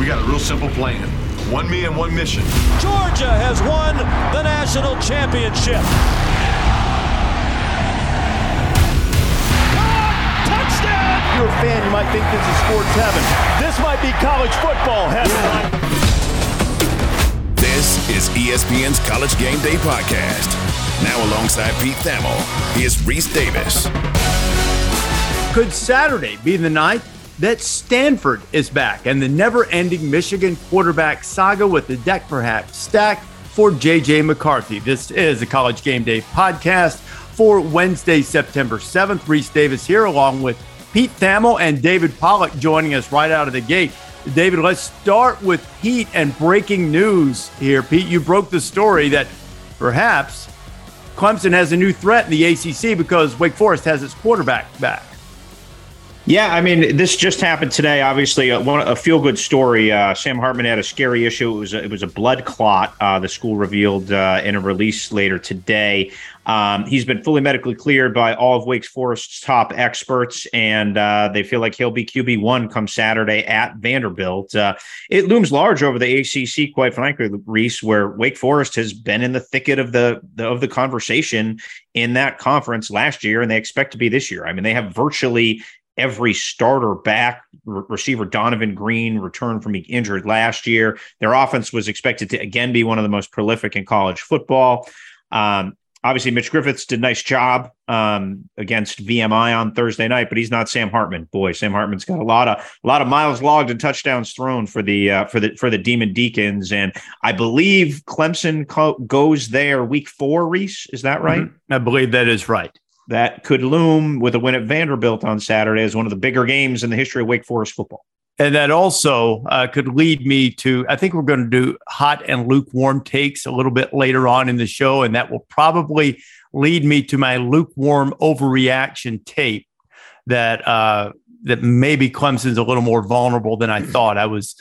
We got a real simple plan. One me and one mission. Georgia has won the national championship. Touchdown! If you're a fan, you might think this is sports heaven. This might be college football heaven. This is ESPN's College Game Day podcast. Now alongside Pete Thamel, here's Reese Davis. Could Saturday be the night that Stanford is back and the never-ending Michigan quarterback saga with the deck perhaps stacked for J.J. McCarthy? This is the College Game Day podcast for Wednesday, September 7th. Reese Davis here along with Pete Thamel and David Pollack joining us right out of the gate. David, let's start with Pete and breaking news here. Pete, you broke the story that perhaps Clemson has a new threat in the ACC because Wake Forest has its quarterback back. Yeah, I mean, this just happened today. Obviously, a feel-good story. Sam Hartman had a scary issue. It was a blood clot. The school revealed in a release later today. He's been fully medically cleared by all of Wake Forest's top experts, and they feel like he'll be QB1 come Saturday at Vanderbilt. It looms large over the ACC, quite frankly, Reese, where Wake Forest has been in the thicket of the conversation in that conference last year, and they expect to be this year. I mean, they have virtually every starter back. Receiver Donovan Green returned from being injured last year. Their offense was expected to again be one of the most prolific in college football. Obviously, Mitch Griffiths did a nice job against VMI on Thursday night, but he's not Sam Hartman. Boy, Sam Hartman's got a lot of miles logged and touchdowns thrown for the Demon Deacons, and I believe Clemson goes there week 4. Reese, is that right? Mm-hmm. I believe that is right. That could loom with a win at Vanderbilt on Saturday as one of the bigger games in the history of Wake Forest football. And that also could lead me to, I think we're going to do hot and lukewarm takes a little bit later on in the show, and that will probably lead me to my lukewarm overreaction tape that maybe Clemson's a little more vulnerable than I thought. I was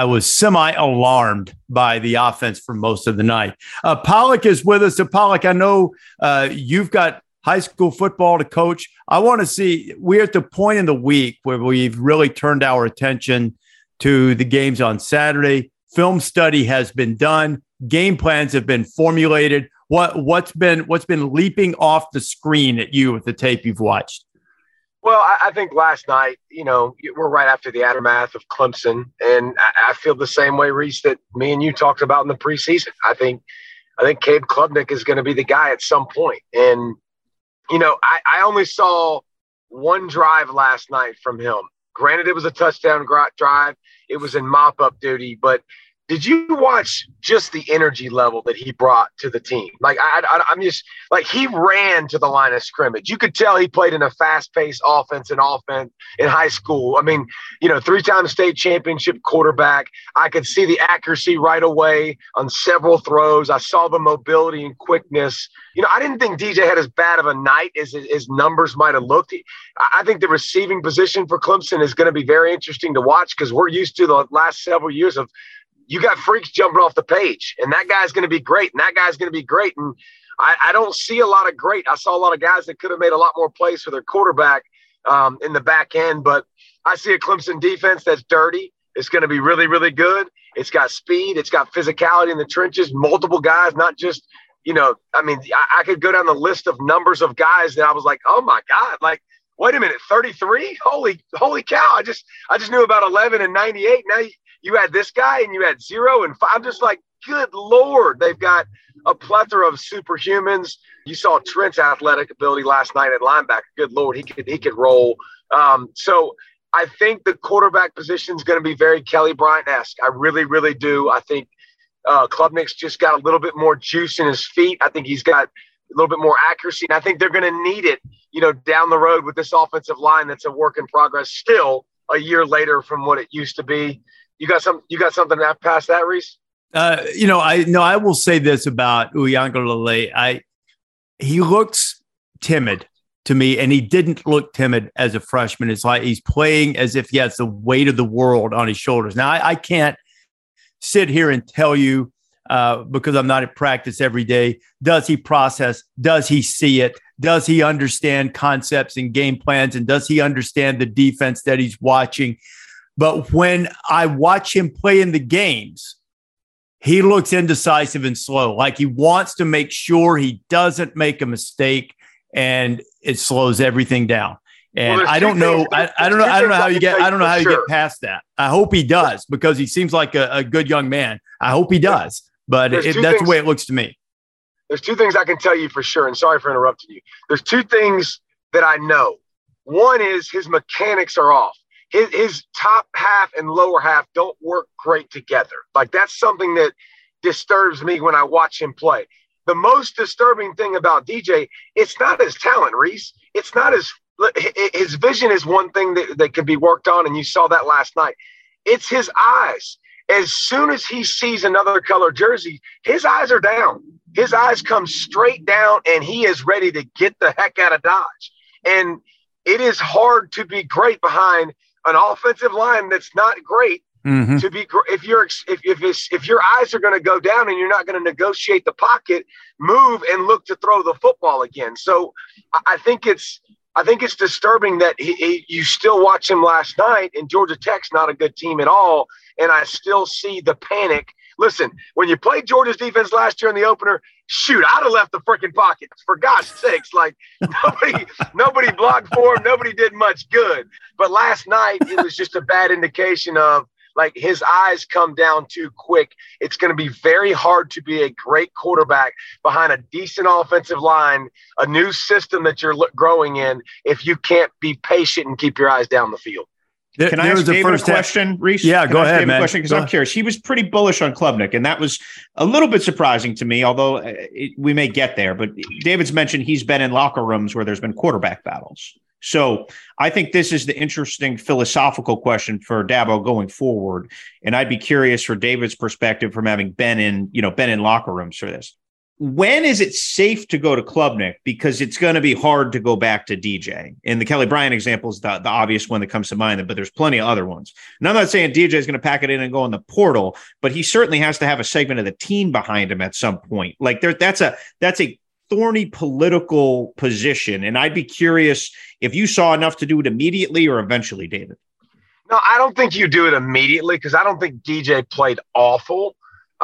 semi-alarmed by the offense for most of the night. Pollack is with us. So Pollack, I know you've got high school football to coach. I want to see, we're at the point in the week where we've really turned our attention to the games on Saturday. Film study has been done. Game plans have been formulated. What's been leaping off the screen at you with the tape you've watched? Well, I think last night, we're right after the aftermath of Clemson, and I feel the same way, Reese, that me and you talked about in the preseason. I think Cade Klubnik is going to be the guy at some point. And I only saw one drive last night from him. Granted, it was a touchdown drive. It was in mop-up duty. But did you watch just the energy level that he brought to the team? Like, I'm just – like, he ran to the line of scrimmage. You could tell he played in a fast-paced offense in high school. I mean, 3-time state championship quarterback. I could see the accuracy right away on several throws. I saw the mobility and quickness. I didn't think DJ had as bad of a night as his numbers might have looked. I think the receiving position for Clemson is going to be very interesting to watch because we're used to the last several years of you got freaks jumping off the page, and that guy's going to be great, and that guy's going to be great. And I don't see a lot of great. I saw a lot of guys that could have made a lot more plays for their quarterback in the back end, but I see a Clemson defense that's dirty. It's going to be really, really good. It's got speed. It's got physicality in the trenches, multiple guys, not just – I could go down the list of numbers of guys that I was like, oh my God, like, wait a minute, 33? Holy cow. I just knew about 11 and 98. Now you had this guy and you had 0 and 5. I'm just like, good Lord. They've got a plethora of superhumans. You saw Trent's athletic ability last night at linebacker. Good Lord, he could roll. So I think the quarterback position is going to be very Kelly Bryant-esque. I really, really do. I think Klubnik's just got a little bit more juice in his feet. I think he's got a little bit more accuracy, and I think they're going to need it, down the road with this offensive line that's a work in progress still a year later from what it used to be. You got something past that, Reese? I will say this about Uiagalelei. He looks timid to me, and he didn't look timid as a freshman. It's like he's playing as if he has the weight of the world on his shoulders. Now, I can't sit here and tell you because I'm not at practice every day. Does he process? Does he see it? Does he understand concepts and game plans? And does he understand the defense that he's watching? But when I watch him play in the games, he looks indecisive and slow, like he wants to make sure he doesn't make a mistake, and it slows everything down. And I don't know how you get past that. I hope he does, because he seems like a good young man. I hope he does, but that's the way it looks to me. There's two things I can tell you for sure, and sorry for interrupting you. There's two things that I know. One is his mechanics are off. His top half and lower half don't work great together. Like, that's something that disturbs me when I watch him play. The most disturbing thing about DJ, it's not his talent, Reese. It's not his vision is one thing that can be worked on, and you saw that last night. It's his eyes. As soon as he sees another color jersey, his eyes are down. His eyes come straight down, and he is ready to get the heck out of Dodge. And it is hard to be great behind an offensive line that's not great. Mm-hmm. To be if your eyes are going to go down and you're not going to negotiate the pocket, move and look to throw the football again. So I think it's disturbing that you still watch him last night, and Georgia Tech's not a good team at all, and I still see the panic. Listen, when you played Georgia's defense last year in the opener, shoot, I'd have left the freaking pocket. For God's sakes, like nobody blocked for him. Nobody did much good. But last night, it was just a bad indication of, like, his eyes come down too quick. It's going to be very hard to be a great quarterback behind a decent offensive line, a new system that you're growing in, if you can't be patient and keep your eyes down the field. Can I ask David a question, Reese? Yeah, go ahead, man. Because I'm curious. He was pretty bullish on Klubnik, and that was a little bit surprising to me, although we may get there. But David's mentioned he's been in locker rooms where there's been quarterback battles. So I think this is the interesting philosophical question for Dabo going forward. And I'd be curious for David's perspective from having been in locker rooms for this. When is it safe to go to Klubnik? Because it's going to be hard to go back to DJ. And the Kelly Bryant example is the obvious one that comes to mind, but there's plenty of other ones. And I'm not saying DJ is going to pack it in and go in the portal, but he certainly has to have a segment of the team behind him at some point. Like, that's a thorny political position. And I'd be curious if you saw enough to do it immediately or eventually, David. No, I don't think you do it immediately, because I don't think DJ played awful.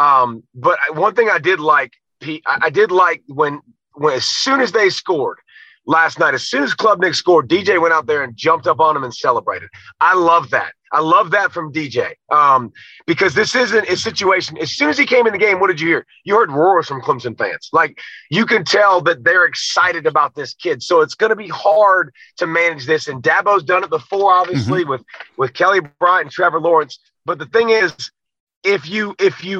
But one thing I did like, Pete, I did like when as soon as they scored last night, as soon as Klubnik scored, DJ went out there and jumped up on him and celebrated. I love that. I love that from DJ, because this isn't a situation. As soon as he came in the game, what did you hear? You heard roars from Clemson fans. Like, you can tell that they're excited about this kid. So it's going to be hard to manage this. And Dabo's done it before, obviously, with Kelly Bryant and Trevor Lawrence. But the thing is, if you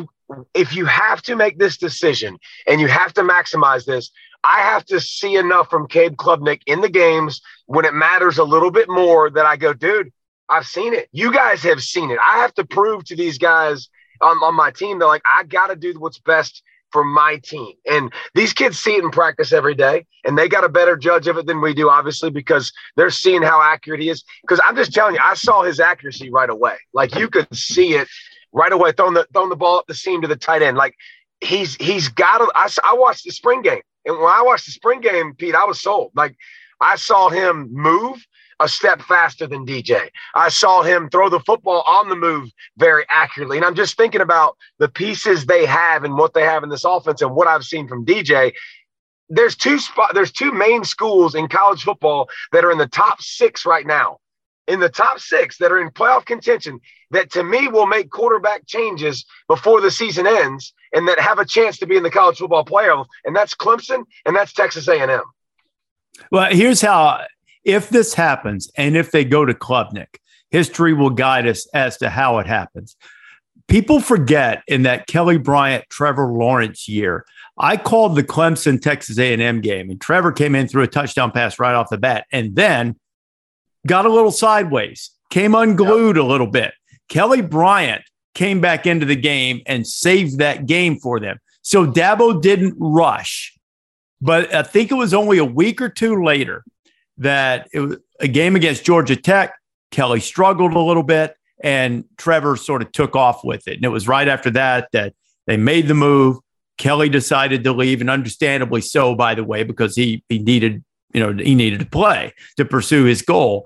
have to make this decision and you have to maximize this, I have to see enough from Cade Klubnik in the games when it matters a little bit more that I go, dude, I've seen it. You guys have seen it. I have to prove to these guys on my team that, like, I got to do what's best for my team. And these kids see it in practice every day, and they got a better judge of it than we do, obviously, because they're seeing how accurate he is. Because I'm just telling you, I saw his accuracy right away. Like, you could see it right away, throwing the ball up the seam to the tight end. Like, he's got to – I watched the spring game. And when I watched the spring game, Pete, I was sold. Like, I saw him move a step faster than DJ. I saw him throw the football on the move very accurately. And I'm just thinking about the pieces they have and what they have in this offense and what I've seen from DJ. There's two main schools in college football that are in the top 6 right now. In the top 6 that are in playoff contention, that to me will make quarterback changes before the season ends and that have a chance to be in the college football playoff. And that's Clemson and that's Texas A&M. Well, here's how, if this happens and if they go to Klubnik, history will guide us as to how it happens. People forget in that Kelly Bryant, Trevor Lawrence year, I called the Clemson Texas A&M game, and Trevor came in through a touchdown pass right off the bat and then got a little sideways, came unglued a little bit. Kelly Bryant came back into the game and saved that game for them. So Dabo didn't rush. But I think it was only a week or two later that it was a game against Georgia Tech. Kelly struggled a little bit, and Trevor sort of took off with it. And it was right after that they made the move. Kelly decided to leave, and understandably so, by the way, because he needed to play to pursue his goal.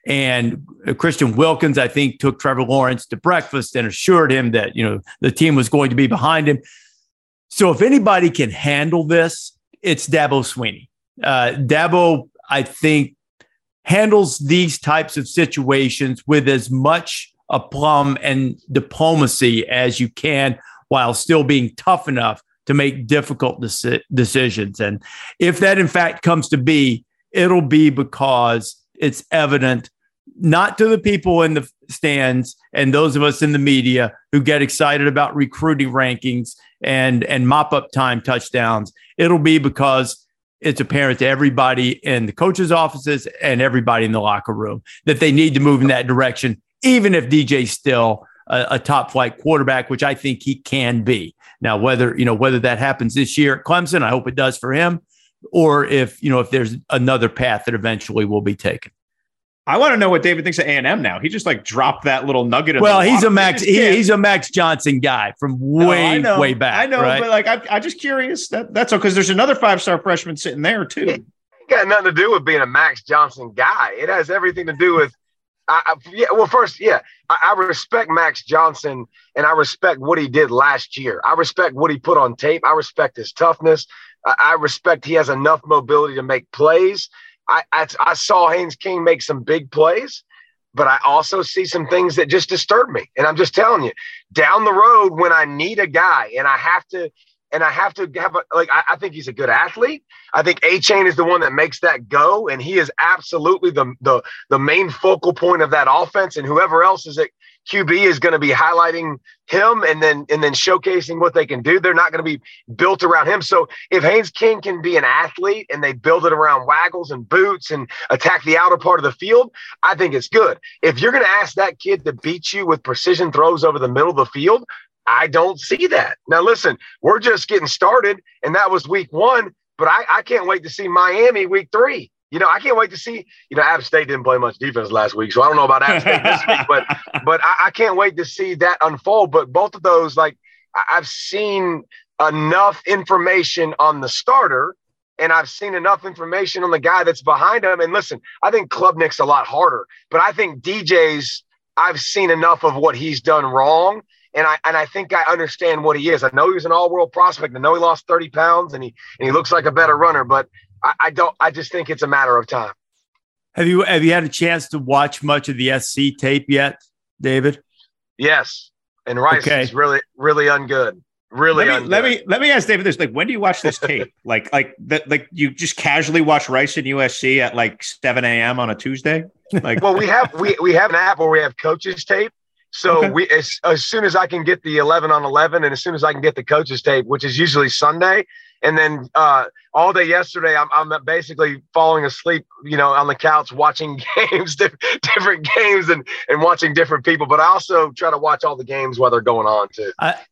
And Christian Wilkins, I think, took Trevor Lawrence to breakfast and assured him that, the team was going to be behind him. So if anybody can handle this, it's Dabo Swinney. Dabo, I think, handles these types of situations with as much aplomb and diplomacy as you can, while still being tough enough to make difficult decisions. And if that in fact comes to be, it'll be because it's evident, not to the people in the stands and those of us in the media who get excited about recruiting rankings and mop-up time touchdowns. It'll be because it's apparent to everybody in the coaches' offices and everybody in the locker room that they need to move in that direction, even if DJ's still a top flight quarterback, which I think he can be. Now, whether that happens this year at Clemson, I hope it does for him, or if there's another path that eventually will be taken. I want to know what David thinks of A&M now. He just dropped that little nugget. Well, he's a Max Johnson guy from way back. I know, right? but I'm just curious. That's all, because there's another 5-star freshman sitting there too. It got nothing to do with being a Max Johnson guy. It has everything to do with. I respect Max Johnson, and I respect what he did last year. I respect what he put on tape. I respect his toughness. I respect he has enough mobility to make plays. I saw Haynes King make some big plays, but I also see some things that just disturb me. And I'm just telling you, down the road when I need a guy and I have to have I think he's a good athlete. I think A-Chain is the one that makes that go, and he is absolutely the main focal point of that offense. And whoever else is at QB is going to be highlighting him and then showcasing what they can do. They're not going to be built around him. So if Haynes King can be an athlete and they build it around waggles and boots and attack the outer part of the field, I think it's good. If you're going to ask that kid to beat you with precision throws over the middle of the field, I don't see that. Now, listen, we're just getting started, and that was week 1, but I can't wait to see Miami week 3. I can't wait to see, App State didn't play much defense last week, so I don't know about App State this week, but I can't wait to see that unfold. But both of those, I've seen enough information on the starter, and I've seen enough information on the guy that's behind him. And listen, I think Klubnik's a lot harder, but I think DJ's, I've seen enough of what he's done wrong. And I think I understand what he is. I know he was an all-world prospect. I know he lost 30 pounds and he looks like a better runner, but I just think it's a matter of time. Have you had a chance to watch much of the SC tape yet, David? Yes. And Rice is really, really ungood. Really ungood. Let me ask David this. When do you watch this tape? You just casually watch Rice and USC at 7 a.m. on a Tuesday? Well, we have an app where we have coaches tape. So okay. As soon as I can get the 11 on 11 and as soon as I can get the coaches tape, which is usually Sunday, and then all day yesterday, I'm basically falling asleep, on the couch watching games, different games and watching different people. But I also try to watch all the games while they're going on too.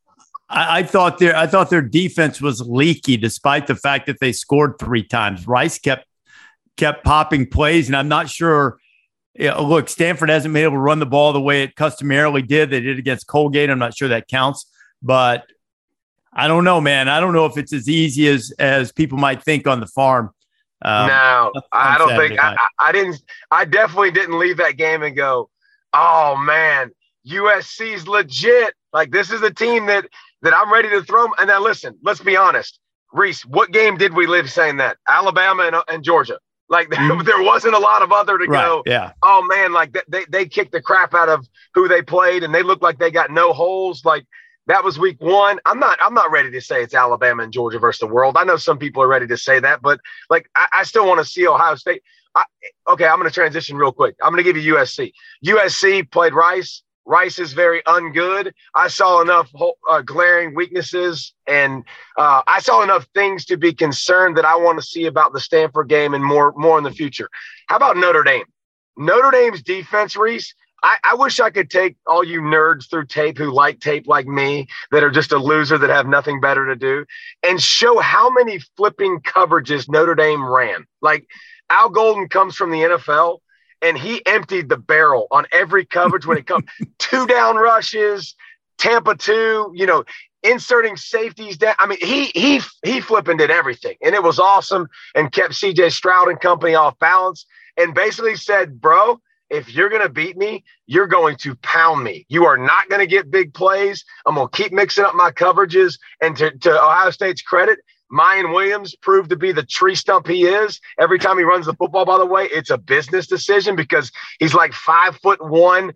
I thought their defense was leaky, despite the fact that they scored 3 times. Rice kept popping plays, and I'm not sure. Yeah, look, Stanford hasn't been able to run the ball the way it customarily did. They did against Colgate. I'm not sure that counts, but I don't know, man. I don't know if it's as easy as people might think on the farm. No, I don't think I didn't. I definitely didn't leave that game and go, "Oh man, USC's legit." This is a team that I'm ready to throw. And now listen, let's be honest, Reese. What game did we live saying that? Alabama and Georgia. There wasn't a lot of other to go, yeah. Oh, man, they kicked the crap out of who they played, and they looked like they got no holes. That was week 1. I'm not ready to say it's Alabama and Georgia versus the world. I know some people are ready to say that, but, I still want to see Ohio State. Okay, I'm going to transition real quick. I'm going to give you USC. USC played Rice. Rice is very ungood. I saw enough glaring weaknesses, and I saw enough things to be concerned that I want to see about the Stanford game and more in the future. How about Notre Dame? Notre Dame's defense, Reese, I wish I could take all you nerds through tape who like tape like me, that are just a loser that have nothing better to do, and show how many flipping coverages Notre Dame ran. Al Golden comes from the NFL, and he emptied the barrel on every coverage when it comes 2 down rushes, Tampa 2, inserting safeties down. I mean, he flipping did everything, and it was awesome, and kept CJ Stroud and company off balance, and basically said, bro, if you're going to beat me, you're going to pound me. You are not going to get big plays. I'm going to keep mixing up my coverages. And to Ohio State's credit, Mayan Williams proved to be the tree stump he is. Every time he runs the football, by the way, it's a business decision because he's like 5'1",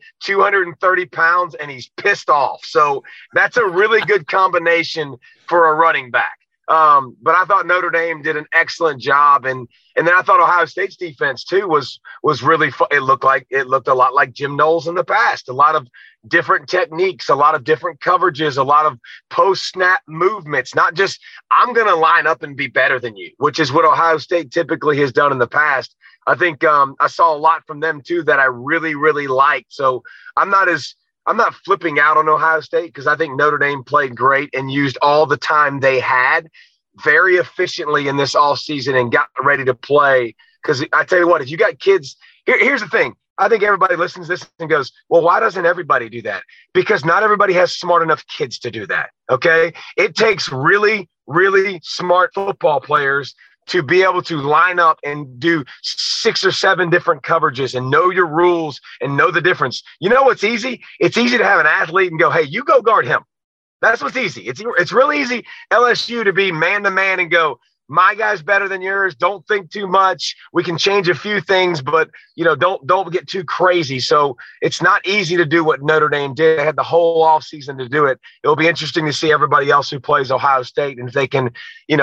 230 pounds, and he's pissed off. So that's a really good combination for a running back. But I thought Notre Dame did an excellent job. And then I thought Ohio State's defense too was really fun. It looked a lot like Jim Knowles in the past, a lot of different techniques, a lot of different coverages, a lot of post snap movements, not just I'm going to line up and be better than you, which is what Ohio State typically has done in the past. I think I saw a lot from them too that I really, really liked. So I'm not flipping out on Ohio State because I think Notre Dame played great and used all the time they had very efficiently in this offseason and got ready to play. Because I tell you what, if you got kids, here's the thing. I think everybody listens to this and goes, well, why doesn't everybody do that? Because not everybody has smart enough kids to do that, okay? It takes really, really smart football players to be able to line up and do 6 or 7 different coverages and know your rules and know the difference. You know what's easy? It's easy to have an athlete and go, hey, you go guard him. That's what's easy. It's really easy, LSU, to be man-to-man and go, my guy's better than yours. Don't think too much. We can change a few things, but, don't get too crazy. So it's not easy to do what Notre Dame did. They had the whole offseason to do it. It'll be interesting to see everybody else who plays Ohio State and if they can,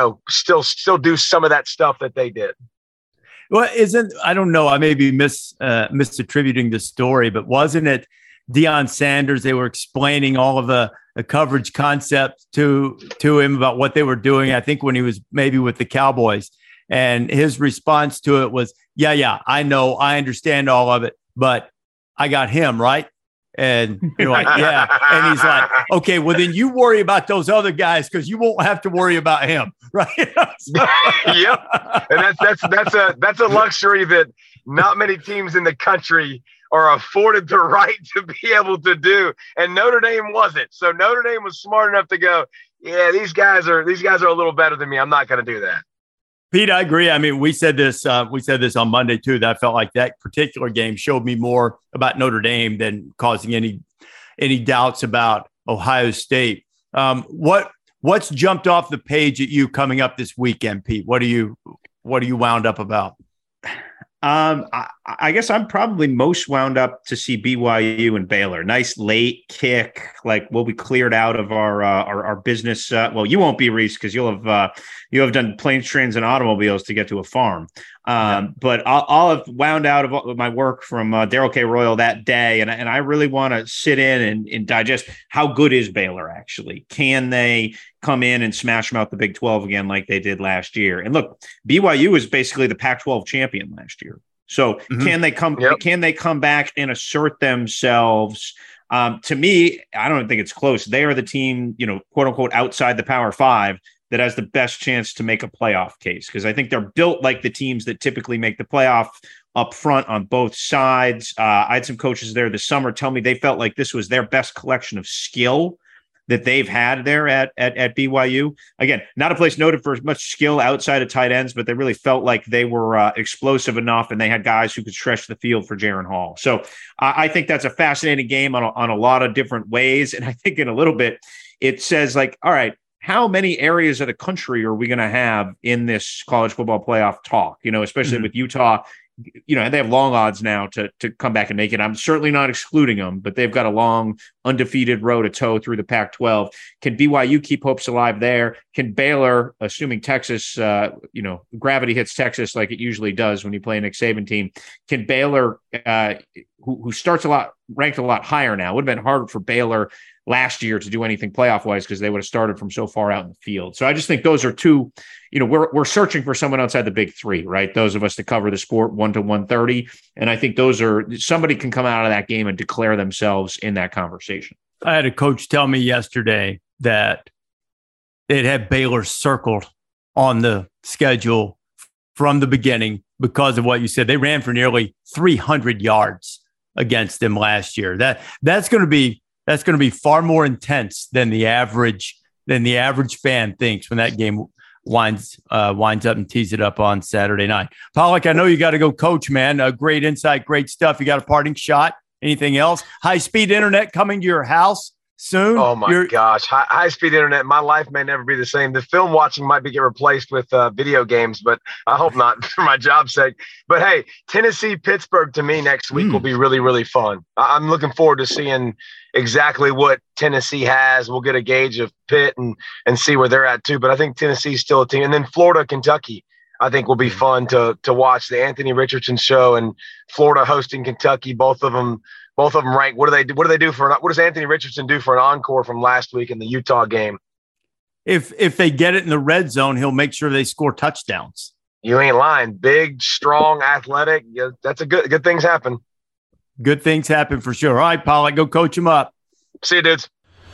still do some of that stuff that they did. Well, I don't know, I may be misattributing the story, but wasn't it Deion Sanders? They were explaining all of the coverage concept to him about what they were doing. I think when he was maybe with the Cowboys, and his response to it was, yeah, I know, I understand all of it, but I got him right. And you're like, yeah. And he's like, okay, well then you worry about those other guys because you won't have to worry about him, right? Yep. And that's a luxury that not many teams in the country are afforded the right to be able to do. And Notre Dame wasn't. So Notre Dame was smart enough to go, yeah, these guys are a little better than me. I'm not going to do that. Pete, I agree. I mean, we said this on Monday too, that I felt like that particular game showed me more about Notre Dame than causing any doubts about Ohio State. What's jumped off the page at you coming up this weekend, Pete? What are you wound up about? I guess I'm probably most wound up to see BYU and Baylor. Nice late kick, like we'll be cleared out of our business. Well, you won't be, Reese, because you'll have done planes, trains, and automobiles to get to a farm. But I'll have wound out of my work from Darrell K. Royal that day, and I really want to sit in and digest how good is Baylor actually. Can they come in and smash them out the Big 12 again like they did last year? And look, BYU was basically the Pac-12 champion last year. So can they come? Yep. Can they come back and assert themselves? To me, I don't think it's close. They are the team, quote unquote, outside the Power Five that has the best chance to make a playoff case, because I think they're built like the teams that typically make the playoff up front on both sides. I had some coaches there this summer tell me they felt like this was their best collection of skill that they've had there at BYU. Again, not a place noted for as much skill outside of tight ends, but they really felt like they were explosive enough, and they had guys who could stretch the field for Jaren Hall. So I think that's a fascinating game on a lot of different ways. And I think in a little bit, it says like, all right, how many areas of the country are we going to have in this college football playoff talk? Especially with Utah, they have long odds now to come back and make it. I'm certainly not excluding them, but they've got a long undefeated road to toe through the Pac-12. Can BYU keep hopes alive there? Can Baylor, assuming Texas, gravity hits Texas like it usually does when you play a Nick Saban team, can Baylor, who starts ranked a lot higher now, would have been harder for Baylor last year to do anything playoff wise because they would have started from so far out in the field. So I just think those are two, we're searching for someone outside the big three, right? Those of us that cover the sport 1 to 130. And I think somebody can come out of that game and declare themselves in that conversation. I had a coach tell me yesterday that they'd have Baylor circled on the schedule from the beginning because of what you said. They ran for nearly 300 yards against them last year. That's going to be far more intense than the average fan thinks when that game winds up and tees it up on Saturday night. Pollock, I know you got to go coach, man. Great insight, great stuff. You got a parting shot? Anything else? High-speed internet coming to your house soon? Oh, my gosh. High-speed internet. My life may never be the same. The film watching might get replaced with video games, but I hope not for my job's sake. But, hey, Tennessee-Pittsburgh to me next week will be really, really fun. I'm looking forward to seeing exactly what Tennessee has. We'll get a gauge of Pitt and see where they're at, too. But I think Tennessee's still a team. And then Florida-Kentucky, I think, will be fun to watch. The Anthony Richardson show and Florida hosting Kentucky, both of them rank. What do they do what does Anthony Richardson do for an encore from last week in the Utah game? If they get it in the red zone, he'll make sure they score touchdowns. You ain't lying. Big, strong, athletic. Yeah, that's a good things happen. Good things happen for sure. All right, Pollock, go coach him up. See you, dudes.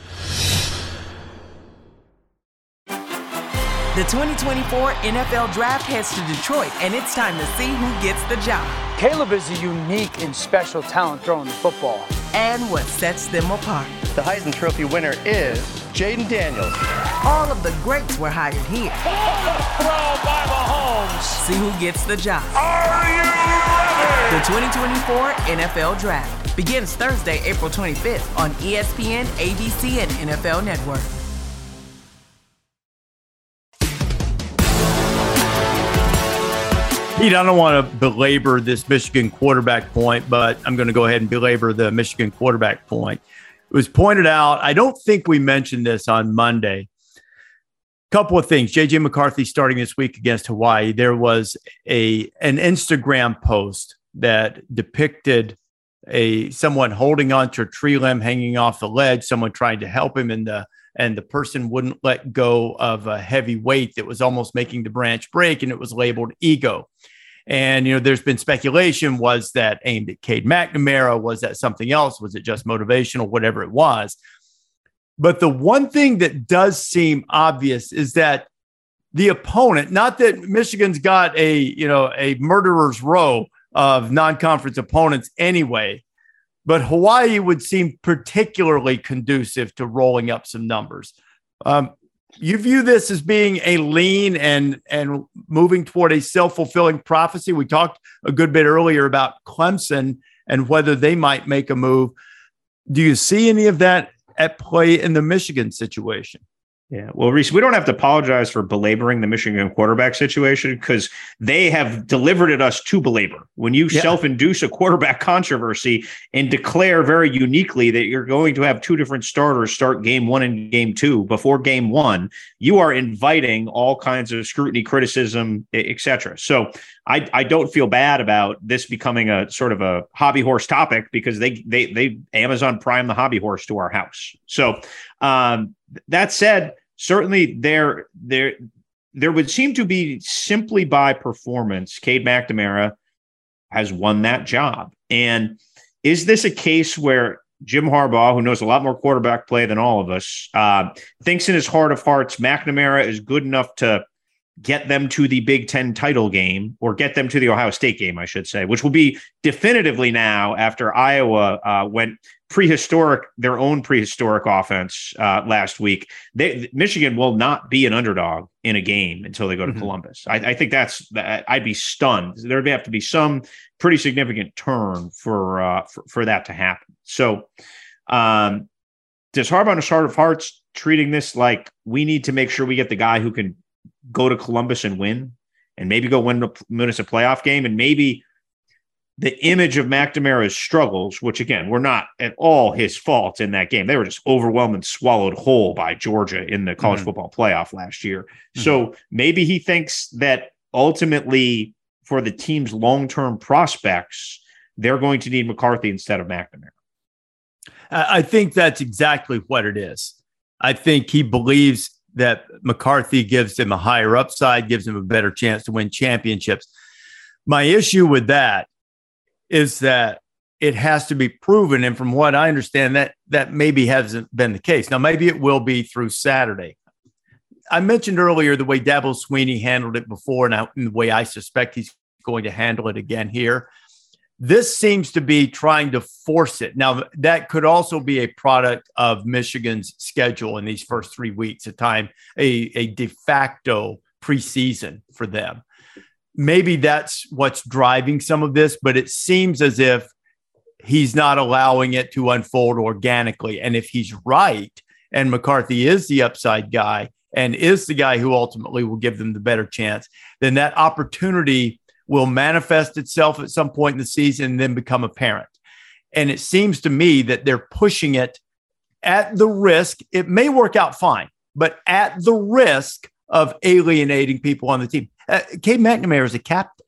The 2024 NFL Draft heads to Detroit, and it's time to see who gets the job. Caleb is a unique and special talent throwing the football. And what sets them apart. The Heisman Trophy winner is Jaden Daniels. All of the greats were hired here. Throw by Mahomes. See who gets the job. Are you ready? The 2024 NFL Draft begins Thursday, April 25th on ESPN, ABC, and NFL Network. Pete, I don't want to belabor this Michigan quarterback point, but I'm going to go ahead and belabor the Michigan quarterback point. It was pointed out, I don't think we mentioned this on Monday. Couple of things. J.J. McCarthy starting this week against Hawaii. There was an Instagram post that depicted someone holding onto a tree limb hanging off the ledge, someone trying to help him, and the person wouldn't let go of a heavy weight that was almost making the branch break, and it was labeled ego. And, there's been speculation. Was that aimed at Cade McNamara? Was that something else? Was it just motivational? Whatever it was. But the one thing that does seem obvious is that the opponent, not that Michigan's got a murderer's row of non-conference opponents anyway, but Hawaii would seem particularly conducive to rolling up some numbers. You view this as being a lean and moving toward a self-fulfilling prophecy. We talked a good bit earlier about Clemson and whether they might make a move. Do you see any of that at play in the Michigan situation? Yeah, well, Reese, we don't have to apologize for belaboring the Michigan quarterback situation because they have delivered it us to belabor. When you self-induce a quarterback controversy and declare very uniquely that you're going to have two different starters start game one and game two before game one, you are inviting all kinds of scrutiny, criticism, et cetera. So I don't feel bad about this becoming a sort of a hobby horse topic because they Amazon Prime the hobby horse to our house. So that said, certainly there would seem to be simply by performance, Cade McNamara has won that job. And is this a case where Jim Harbaugh, who knows a lot more quarterback play than all of us, thinks in his heart of hearts McNamara is good enough to get them to the Big Ten title game, or get them to the Ohio State game, I should say, which will be definitively now after Iowa went their own prehistoric offense last week. Michigan will not be an underdog in a game until they go to Columbus. I think I'd be stunned. There'd have to be some pretty significant turn for that to happen. So does Harbaugh in his heart of hearts treating this like we need to make sure we get the guy who can go to Columbus and win, and maybe go win us a playoff game, and maybe the image of McNamara's struggles, which again were not at all his fault in that game. They were just overwhelmed and swallowed whole by Georgia in the college football playoff last year. So maybe he thinks that ultimately for the team's long-term prospects, they're going to need McCarthy instead of McNamara. I think that's exactly what it is. I think he believes that McCarthy gives him a higher upside, gives him a better chance to win championships. My issue with that is that it has to be proven. And from what I understand, that maybe hasn't been the case. Now, maybe it will be through Saturday. I mentioned earlier the way Dabo Swinney handled it before, and the way I suspect he's going to handle it again here. This seems to be trying to force it. Now, that could also be a product of Michigan's schedule in these first 3 weeks, a de facto preseason for them. Maybe that's what's driving some of this, but it seems as if he's not allowing it to unfold organically. And if he's right, and McCarthy is the upside guy and is the guy who ultimately will give them the better chance, then that opportunity will manifest itself at some point in the season and then become apparent. And it seems to me that they're pushing it at the risk. It may work out fine, but at the risk of alienating people on the team. Cade McNamara is a captain,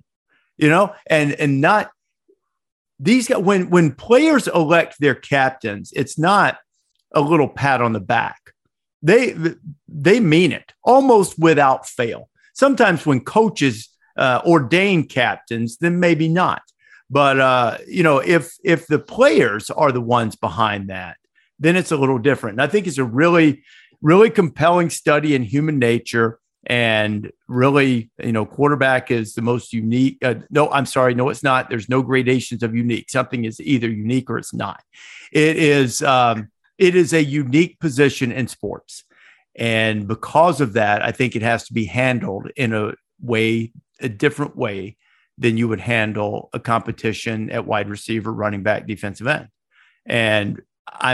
and not these guys. When players elect their captains, it's not a little pat on the back. They mean it almost without fail. Sometimes when coaches ordain captains, then maybe not. But if the players are the ones behind that, then it's a little different. And I think it's a really, really compelling study in human nature. And really, quarterback is the most unique. No, it's not. There's no gradations of unique. Something is either unique or it's not. It is a unique position in sports. And because of that, I think it has to be handled in a different way than you would handle a competition at wide receiver, running back, defensive end. And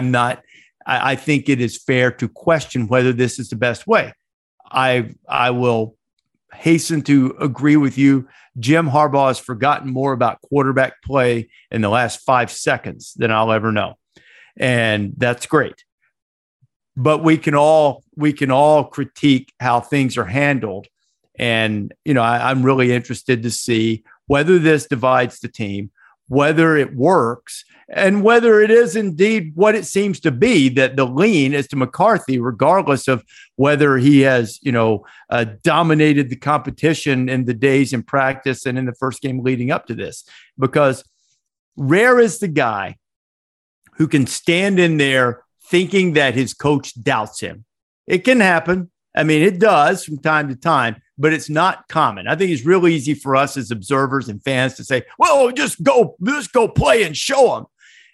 I think it is fair to question whether this is the best way. I will hasten to agree with you. Jim Harbaugh has forgotten more about quarterback play in the last 5 seconds than I'll ever know. And that's great. But we can all critique how things are handled. And, I'm really interested to see whether this divides the team, whether it works, and whether it is indeed what it seems to be, that the lean is to McCarthy, regardless of whether he has, dominated the competition in the days in practice and in the first game leading up to this. Because rare is the guy who can stand in there thinking that his coach doubts him. It can happen. I mean, it does from time to time, but it's not common. I think it's real easy for us as observers and fans to say, well, just go play and show them.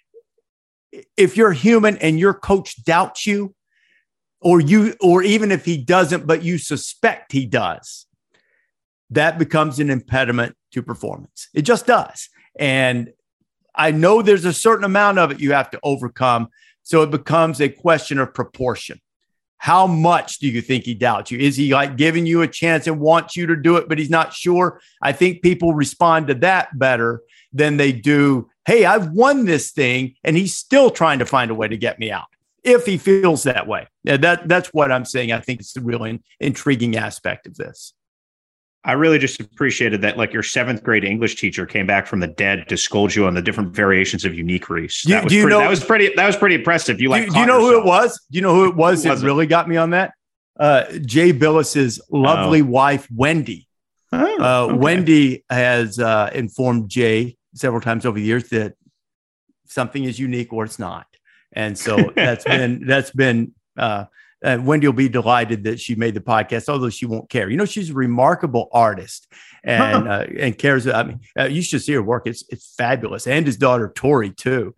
If you're human and your coach doubts you, or even if he doesn't, but you suspect he does, that becomes an impediment to performance. It just does. And I know there's a certain amount of it you have to overcome. So it becomes a question of proportion. How much do you think he doubts you? Is he like giving you a chance and wants you to do it, but he's not sure? I think people respond to that better than they do, hey, I've won this thing and he's still trying to find a way to get me out. If he feels that way. That's what I'm saying. I think it's the real intriguing aspect of this. I really just appreciated that, like, your 7th grade English teacher came back from the dead to scold you on the different variations of unique, Reese. That was pretty impressive. Do you know who it was? Do you know who it was that really got me on that? Jay Billis's lovely wife, Wendy. Okay. Wendy has informed Jay several times over the years that something is unique or it's not. And so that's been Wendy will be delighted that she made the podcast, although she won't care. She's a remarkable artist and cares. I mean, you should see her work. It's fabulous. And his daughter, Tori, too.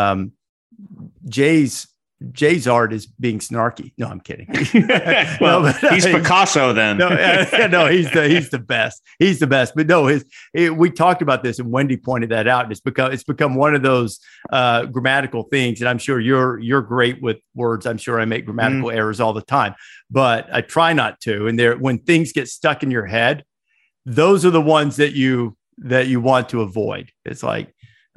Jay's art is being snarky. No, I'm kidding. Well, he's Picasso then. No, he's the best. He's the best. But no, we talked about this, and Wendy pointed that out. And it's become one of those grammatical things. And I'm sure you're great with words. I'm sure I make grammatical errors all the time, but I try not to. And when things get stuck in your head, those are the ones that you want to avoid. It's like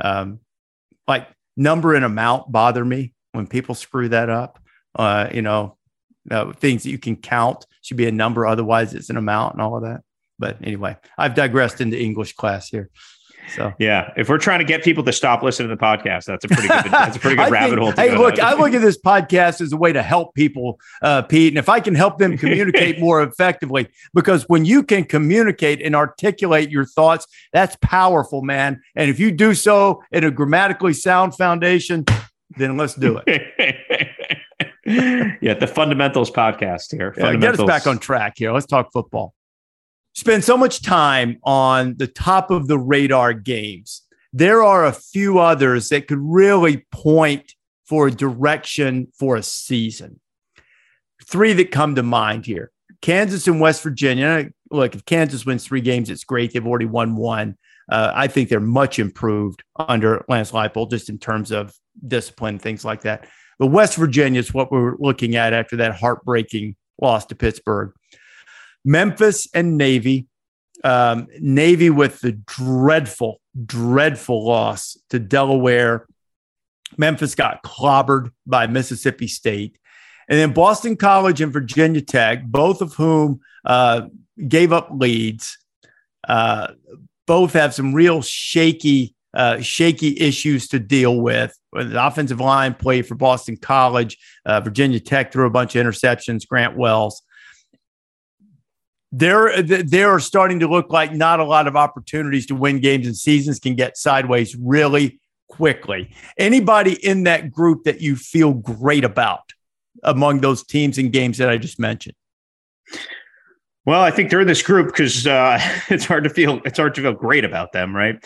number and amount bother me. When people screw that up, things that you can count should be a number. Otherwise, it's an amount and all of that. But anyway, I've digressed into English class here. So yeah, if we're trying to get people to stop listening to the podcast, that's a pretty good rabbit hole. I look at this podcast as a way to help people, Pete. And if I can help them communicate more effectively, because when you can communicate and articulate your thoughts, that's powerful, man. And if you do so in a grammatically sound foundation, then let's do it. Yeah, the Fundamentals podcast here. Get us back on track here. Let's talk football. Spend so much time on the top of the radar games. There are a few others that could really point for a direction for a season. 3 that come to mind here. Kansas and West Virginia. look, if Kansas wins 3 games, it's great. They've already won 1. I think they're much improved under Lance Leipold, just in terms of discipline, things like that. But West Virginia is what we're looking at after that heartbreaking loss to Pittsburgh. Memphis and Navy. Navy with the dreadful loss to Delaware. Memphis got clobbered by Mississippi State. And then Boston College and Virginia Tech, both of whom gave up leads. Both have some real shaky issues to deal with. The offensive line played for Boston College. Virginia Tech threw a bunch of interceptions, Grant Wells. They're starting to look like not a lot of opportunities to win games, and seasons can get sideways really quickly. Anybody in that group that you feel great about among those teams and games that I just mentioned? Well, I think they're in this group because it's hard to feel great about them, right?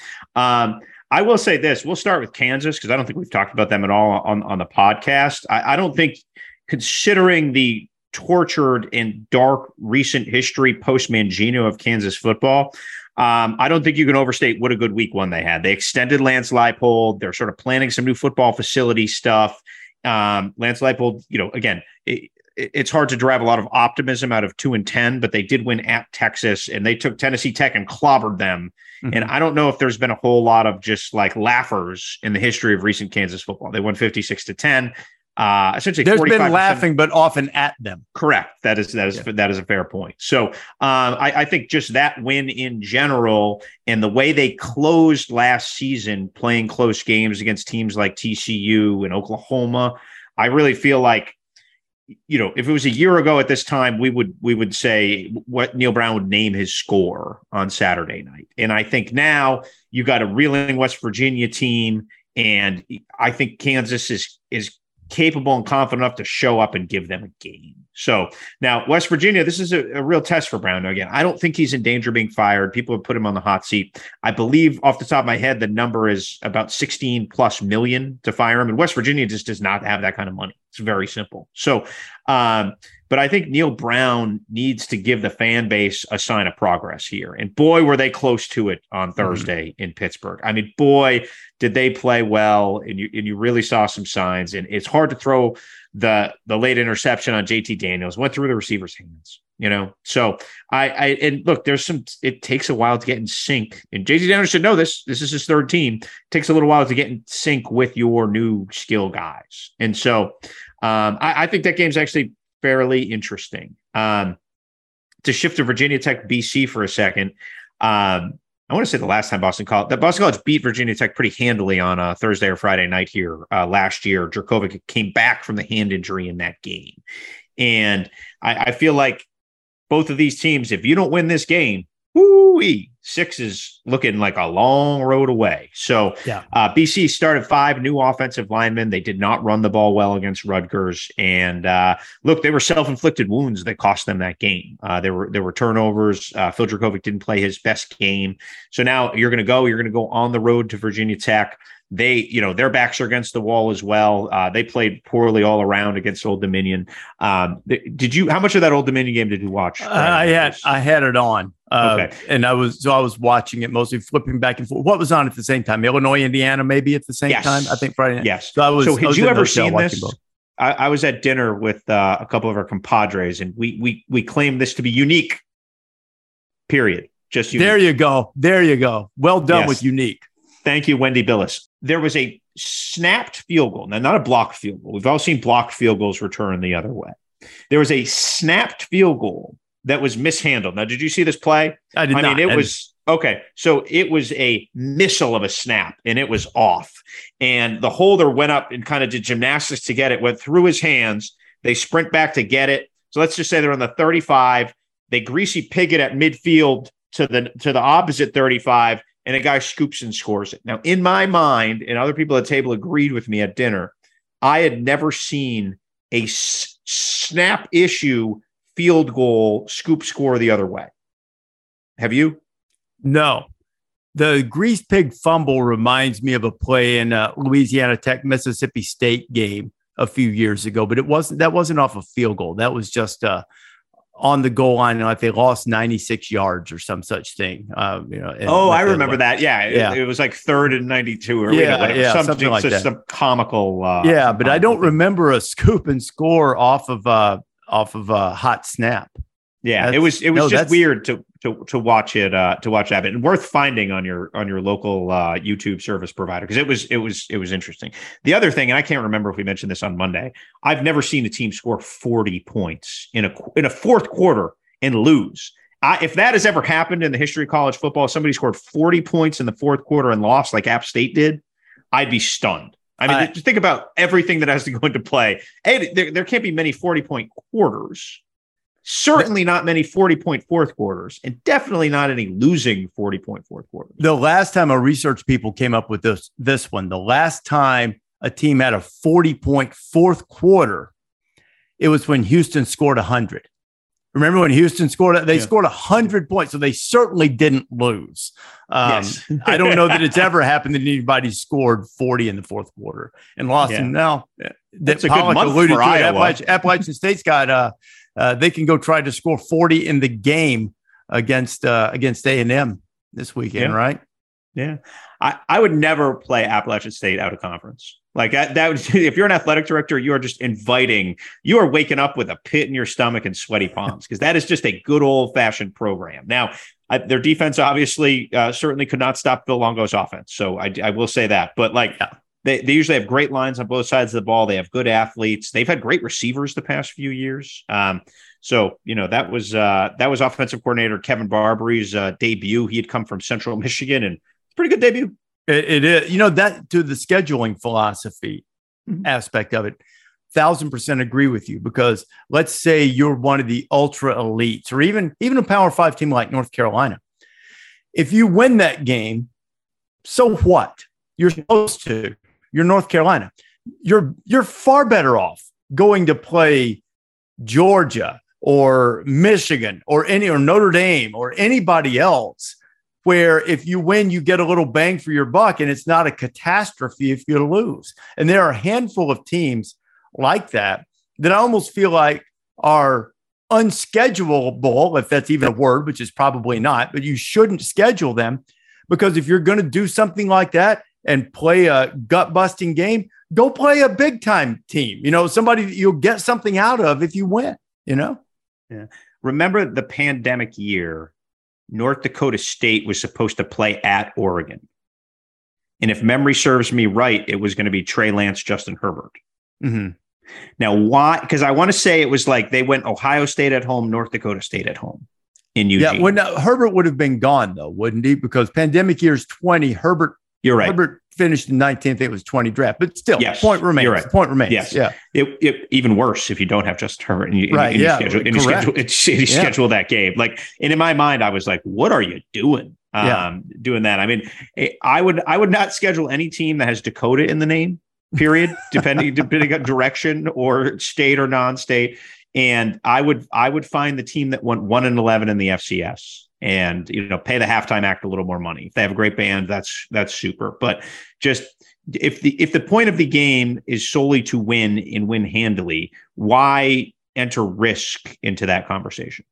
I will say this. We'll start with Kansas because I don't think we've talked about them at all on the podcast. I don't think, considering the tortured and dark recent history post-Mangino of Kansas football, I don't think you can overstate what a good week 1 they had. They extended Lance Leipold. They're sort of planning some new football facility stuff. Lance Leipold, again, it's hard to derive a lot of optimism out of 2-10, but they did win at Texas, and they took Tennessee Tech and clobbered them. Mm-hmm. And I don't know if there's been a whole lot of just like laughers in the history of recent Kansas football. They won 56-10. Essentially, there's been laughing, but often at them. Correct. That is a fair point. So I think just that win in general and the way they closed last season, playing close games against teams like TCU and Oklahoma, I really feel like, if it was a year ago at this time, we would say what Neil Brown would name his score on Saturday night. And I think now you got a reeling West Virginia team, and I think Kansas is capable and confident enough to show up and give them a game. So now West Virginia, this is a real test for Brown. Now, again, I don't think he's in danger of being fired. People have put him on the hot seat. I believe off the top of my head, the number is about 16 plus million to fire him. And West Virginia just does not have that kind of money. It's very simple. So, but I think Neil Brown needs to give the fan base a sign of progress here. And boy, were they close to it on Thursday in Pittsburgh. I mean, boy, did they play well. And you really saw some signs. And it's hard to throw the late interception on JT Daniels, went through the receiver's hands, So and look, it takes a while to get in sync. And JT Daniels should know this. This is his 3rd team. It takes a little while to get in sync with your new skill guys. And so I think that game's actually fairly interesting. To shift to Virginia Tech BC for a second. I want to say the last time Boston College beat Virginia Tech pretty handily on a Thursday or Friday night here last year. Jurkovec came back from the hand injury in that game. And I feel like both of these teams, if you don't win this game, 6 is looking like a long road away. So BC started 5 new offensive linemen. They did not run the ball well against Rutgers. And look, they were self-inflicted wounds that cost them that game. There were turnovers. Phil Jurkovec didn't play his best game. So now you're going to go on the road to Virginia Tech. They, their backs are against the wall as well. They played poorly all around against Old Dominion. How much of that Old Dominion game did you watch? I had it on. Okay. And I was watching it, mostly flipping back and forth. What was on at the same time? Illinois, Indiana, maybe at the same time. I think Friday night. Yes. So had you ever seen this? I was at dinner with a couple of our compadres, and we claim this to be unique. Period. Just unique. There you go. Well done with unique. Thank you, Wendy Billis. There was a snapped field goal. Now, not a blocked field goal. We've all seen blocked field goals return the other way. There was a snapped field goal that was mishandled. Now, did you see this play? I did not. I mean, it was okay. So it was a missile of a snap, and it was off. And the holder went up and kind of did gymnastics to get it, went through his hands. They sprint back to get it. So let's just say they're on the 35. They greasy pig it at midfield to the opposite 35. And a guy scoops and scores it. Now, in my mind, and other people at the table agreed with me at dinner, I had never seen a snap issue field goal scoop score the other way. Have you? No. The grease pig fumble reminds me of a play in a Louisiana Tech Mississippi State game a few years ago, but that wasn't off a field goal. That was just on the goal line, like they lost 96 yards or some such thing. I remember that. Yeah. It was like 3rd and 92 or whatever. Something like that. Some comical. But I don't remember a scoop and score off of a hot snap. Yeah, it was just weird to watch it happen, and worth finding on your local YouTube service provider, because it was interesting. The other thing, and I can't remember if we mentioned this on Monday, I've never seen a team score 40 points in a fourth quarter and lose. If that has ever happened in the history of college football, somebody scored 40 points in the fourth quarter and lost like App State did, I'd be stunned. I mean, just think about everything that has to go into play. There can't be many 40-point quarters. Certainly not many 40-point fourth quarters, and definitely not any losing 40-point fourth quarters. The last time our research people came up with this one, the last time a team had a 40-point fourth quarter, it was when Houston scored 100. Remember when Houston scored? They scored 100 points, so they certainly didn't lose. Yes. I don't know that it's ever happened that anybody scored 40 in the fourth quarter and lost. Yeah. And now that's a good month for Iowa. Appalachian State's got they can go try to score 40 in the game against A&M this weekend, right? Yeah. I would never play Appalachian State out of conference. Like that would, if you're an athletic director, you are just you are waking up with a pit in your stomach and sweaty palms, because that is just a good old fashioned program. Now, their defense obviously certainly could not stop Phil Longo's offense. So I will say that, but they usually have great lines on both sides of the ball. They have good athletes. They've had great receivers the past few years. So that was offensive coordinator Kevin Barbary's debut. He had come from Central Michigan, and it's a pretty good debut. It is, that to the scheduling philosophy aspect of it, 1,000% agree with you, because let's say you're one of the ultra elites, or even a Power 5 team like North Carolina. If you win that game, so what? You're supposed to. You're North Carolina. You're far better off going to play Georgia or Michigan or Notre Dame or anybody else, where if you win, you get a little bang for your buck, and it's not a catastrophe if you lose. And there are a handful of teams like that I almost feel like are unschedulable, if that's even a word, which is probably not, but you shouldn't schedule them, because if you're going to do something like that and play a gut-busting game, go play a big-time team. Somebody that you'll get something out of if you win, Yeah. Remember the pandemic year, North Dakota State was supposed to play at Oregon. And if memory serves me right, it was going to be Trey Lance, Justin Herbert. Mm-hmm. Now, why? Because I want to say it was like they went Ohio State at home, North Dakota State at home in Eugene. Yeah, Herbert would have been gone, though, wouldn't he? Because pandemic year's 20, Herbert. You're right. Herbert finished in 19th. It was 20 draft, but still, point remains. You're right. Point remains. Yes. Yeah. It even worse if you don't have Justin Herbert and you schedule that game. Like, and in my mind, I was like, "What are you doing? Doing that?" I mean, I would not schedule any team that has Dakota in the name. Period. Depending on direction or state or non-state, and I would find the team that went 1-11 in the FCS. And pay the halftime act a little more money. If they have a great band, that's super. But just if the point of the game is solely to win and win handily, why enter risk into that conversation?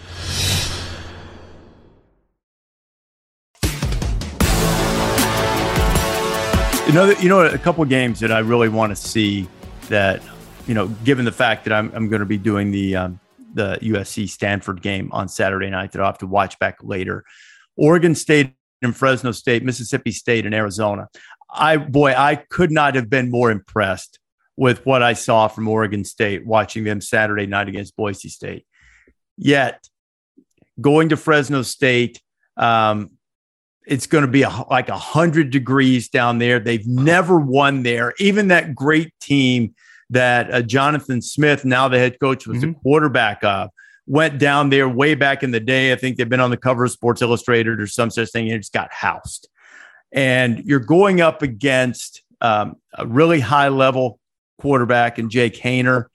A couple of games that I really want to see that, given the fact that I'm going to be doing the USC Stanford game on Saturday night that I'll have to watch back later. Oregon State and Fresno State, Mississippi State and Arizona. I could not have been more impressed with what I saw from Oregon State watching them Saturday night against Boise State. Yet going to Fresno State, it's going to be like 100 degrees down there. They've never won there. Even that great team that Jonathan Smith, now the head coach, was the quarterback of, went down there way back in the day. I think they've been on the cover of Sports Illustrated or some such thing, and it's got housed. And you're going up against a really high-level quarterback in Jake Haener.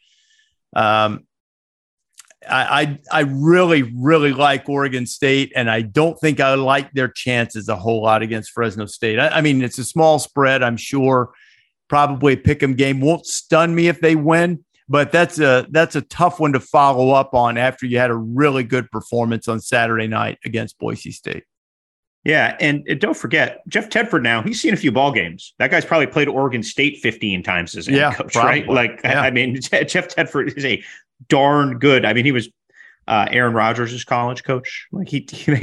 I really, really like Oregon State, and I don't think I like their chances a whole lot against Fresno State. I mean, it's a small spread, I'm sure. Probably a pick 'em game. Won't stun me if they win, but that's a tough one to follow up on after you had a really good performance on Saturday night against Boise State. Yeah, and don't forget, Jeff Tedford now, he's seen a few ball games. That guy's probably played Oregon State 15 times as a head coach, probably. right? Like, yeah. I mean, Jeff Tedford is a darn good. I mean, he was Aaron Rodgers' college coach. Like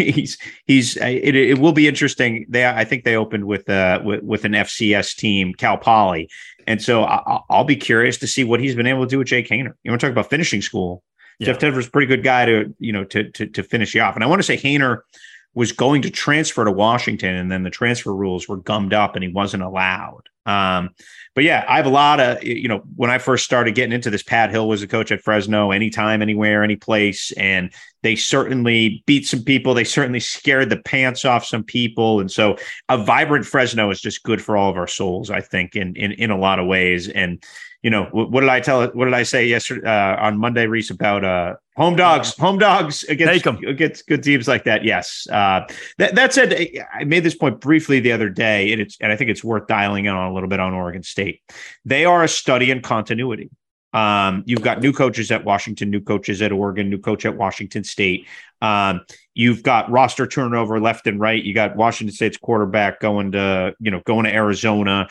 it will be interesting. I think they opened with an FCS team, Cal Poly. And so I'll be curious to see what he's been able to do with Jake Haener. You want to talk about finishing school? Yeah. Jeff Tedford's a pretty good guy to finish you off. And I want to say Haener was going to transfer to Washington, and then the transfer rules were gummed up and he wasn't allowed. But yeah, I have a lot of, when I first started getting into this, Pat Hill was a coach at Fresno, anytime, anywhere, any place. And they certainly beat some people. They certainly scared the pants off some people. And so a vibrant Fresno is just good for all of our souls, I think, in a lot of ways. And, what did I say yesterday on Monday, Reese, about home dogs against good teams like that? Yes. That said, I made this point briefly the other day, and I think it's worth dialing in on a little bit on Oregon State. They are a study in continuity. You've got new coaches at Washington, new coaches at Oregon, new coach at Washington State. You've got roster turnover left and right. You got Washington State's quarterback going to Arizona.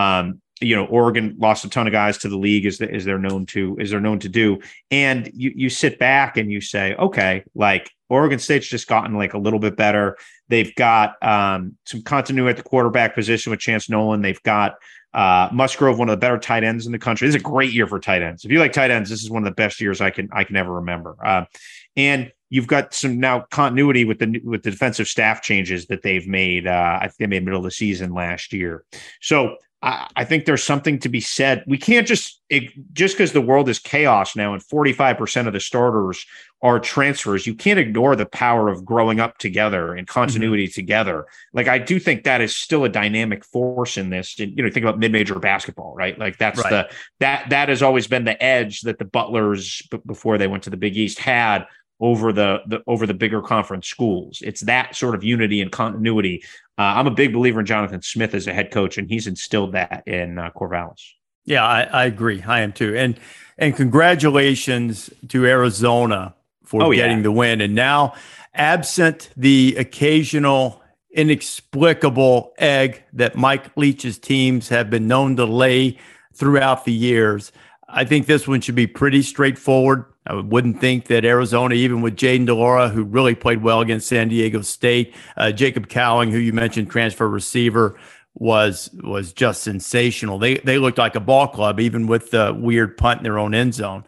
Oregon lost a ton of guys to the league as they're known to do. And you sit back and you say, okay, like Oregon State's just gotten like a little bit better. They've got some continuity at the quarterback position with Chance Nolan. They've got Musgrove, one of the better tight ends in the country. This is a great year for tight ends. If you like tight ends, this is one of the best years I can ever remember. And you've got some now continuity with the defensive staff changes that they've made. I think they made middle of the season last year. So I think there's something to be said. We can't just because the world is chaos now and 45% of the starters are transfers. You can't ignore the power of growing up together and continuity together. Like, I do think that is still a dynamic force in this. And, think about mid-major basketball, right? Like that's right. That has always been the edge that the Butlers before they went to the Big East had over the bigger conference schools. It's that sort of unity and continuity. I'm a big believer in Jonathan Smith as a head coach, and he's instilled that in Corvallis. Yeah, I agree. I am too. And congratulations to Arizona for getting the win. And now, absent the occasional inexplicable egg that Mike Leach's teams have been known to lay throughout the years, I think this one should be pretty straightforward. I wouldn't think that Arizona, even with Jaden DeLaura, who really played well against San Diego State, Jacob Cowing, who you mentioned, transfer receiver, was just sensational. They looked like a ball club, even with the weird punt in their own end zone.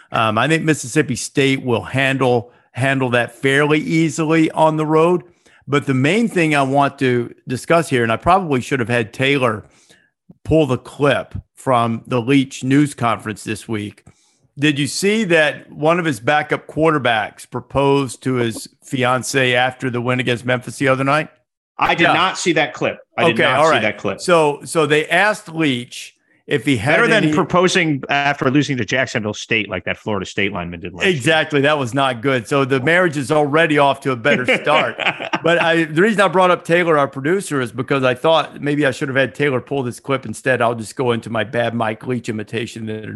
I think Mississippi State will handle that fairly easily on the road. But the main thing I want to discuss here, and I probably should have had Taylor pull the clip from the Leach news conference this week. Did you see that one of his backup quarterbacks proposed to his fiancée after the win against Memphis the other night? I did not see that clip. I did not see that clip. So they asked Leach if he had better than proposing after losing to Jacksonville State like that Florida State lineman did last year. That was not good. So the marriage is already off to a better start. But the reason I brought up Taylor, our producer, is because I thought maybe I should have had Taylor pull this clip instead. I'll just go into my bad Mike Leach imitation that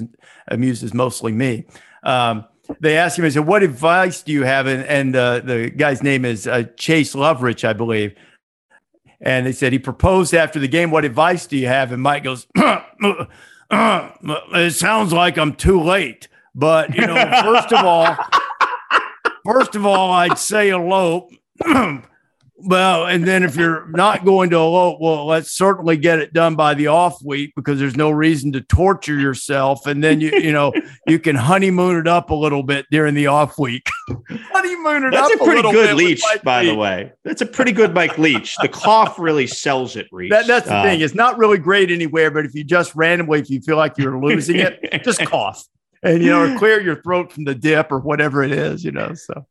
amuses mostly me. They asked him, I said, what advice do you have? And the guy's name is Chase Loverich, I believe. And they said he proposed after the game. What advice do you have? And Mike goes, it sounds like I'm too late. But, first of all, I'd say elope. Well, and then if you're not going to elope, well, let's certainly get it done by the off week because there's no reason to torture yourself. And then, you can honeymoon it up a little bit during the off week. Honeymoon it up a little bit. That's a pretty good Leach, by the way. That's a pretty good Mike Leach. The cough really sells it, Reach. That's the thing. It's not really great anywhere, but if you just randomly, if you feel like you're losing it, just cough. And, clear your throat from the dip or whatever it is, so.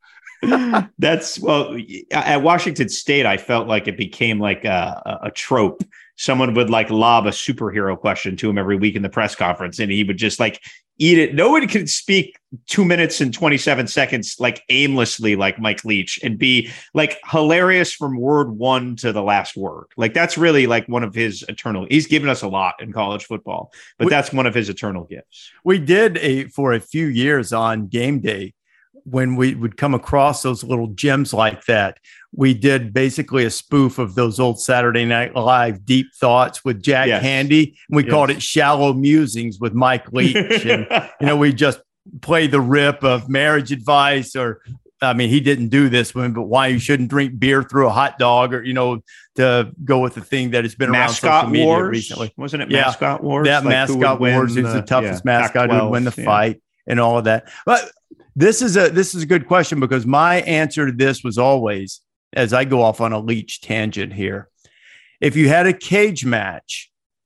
At Washington State, I felt like it became like a trope. Someone would like lob a superhero question to him every week in the press conference, and he would just eat it. No one can speak 2 minutes and 27 seconds like aimlessly like Mike Leach and be like hilarious from word one to the last word. Like that's really like one of his eternal. He's given us a lot in college football, but that's one of his eternal gifts. We did for a few years on game day when we would come across those little gems like that. We did basically a spoof of those old Saturday Night Live deep thoughts with Jack Handy. And we called it Shallow Musings with Mike Leach. And, we just play the rip of marriage advice he didn't do this one, but why you shouldn't drink beer through a hot dog or, to go with the thing that has been around social media recently. Wasn't it Mascot Wars? That like Mascot Wars is the toughest mascot who would win the fight and all of that. But this is a good question because my answer to this was always, as I go off on a Leach tangent here, if you had a cage match,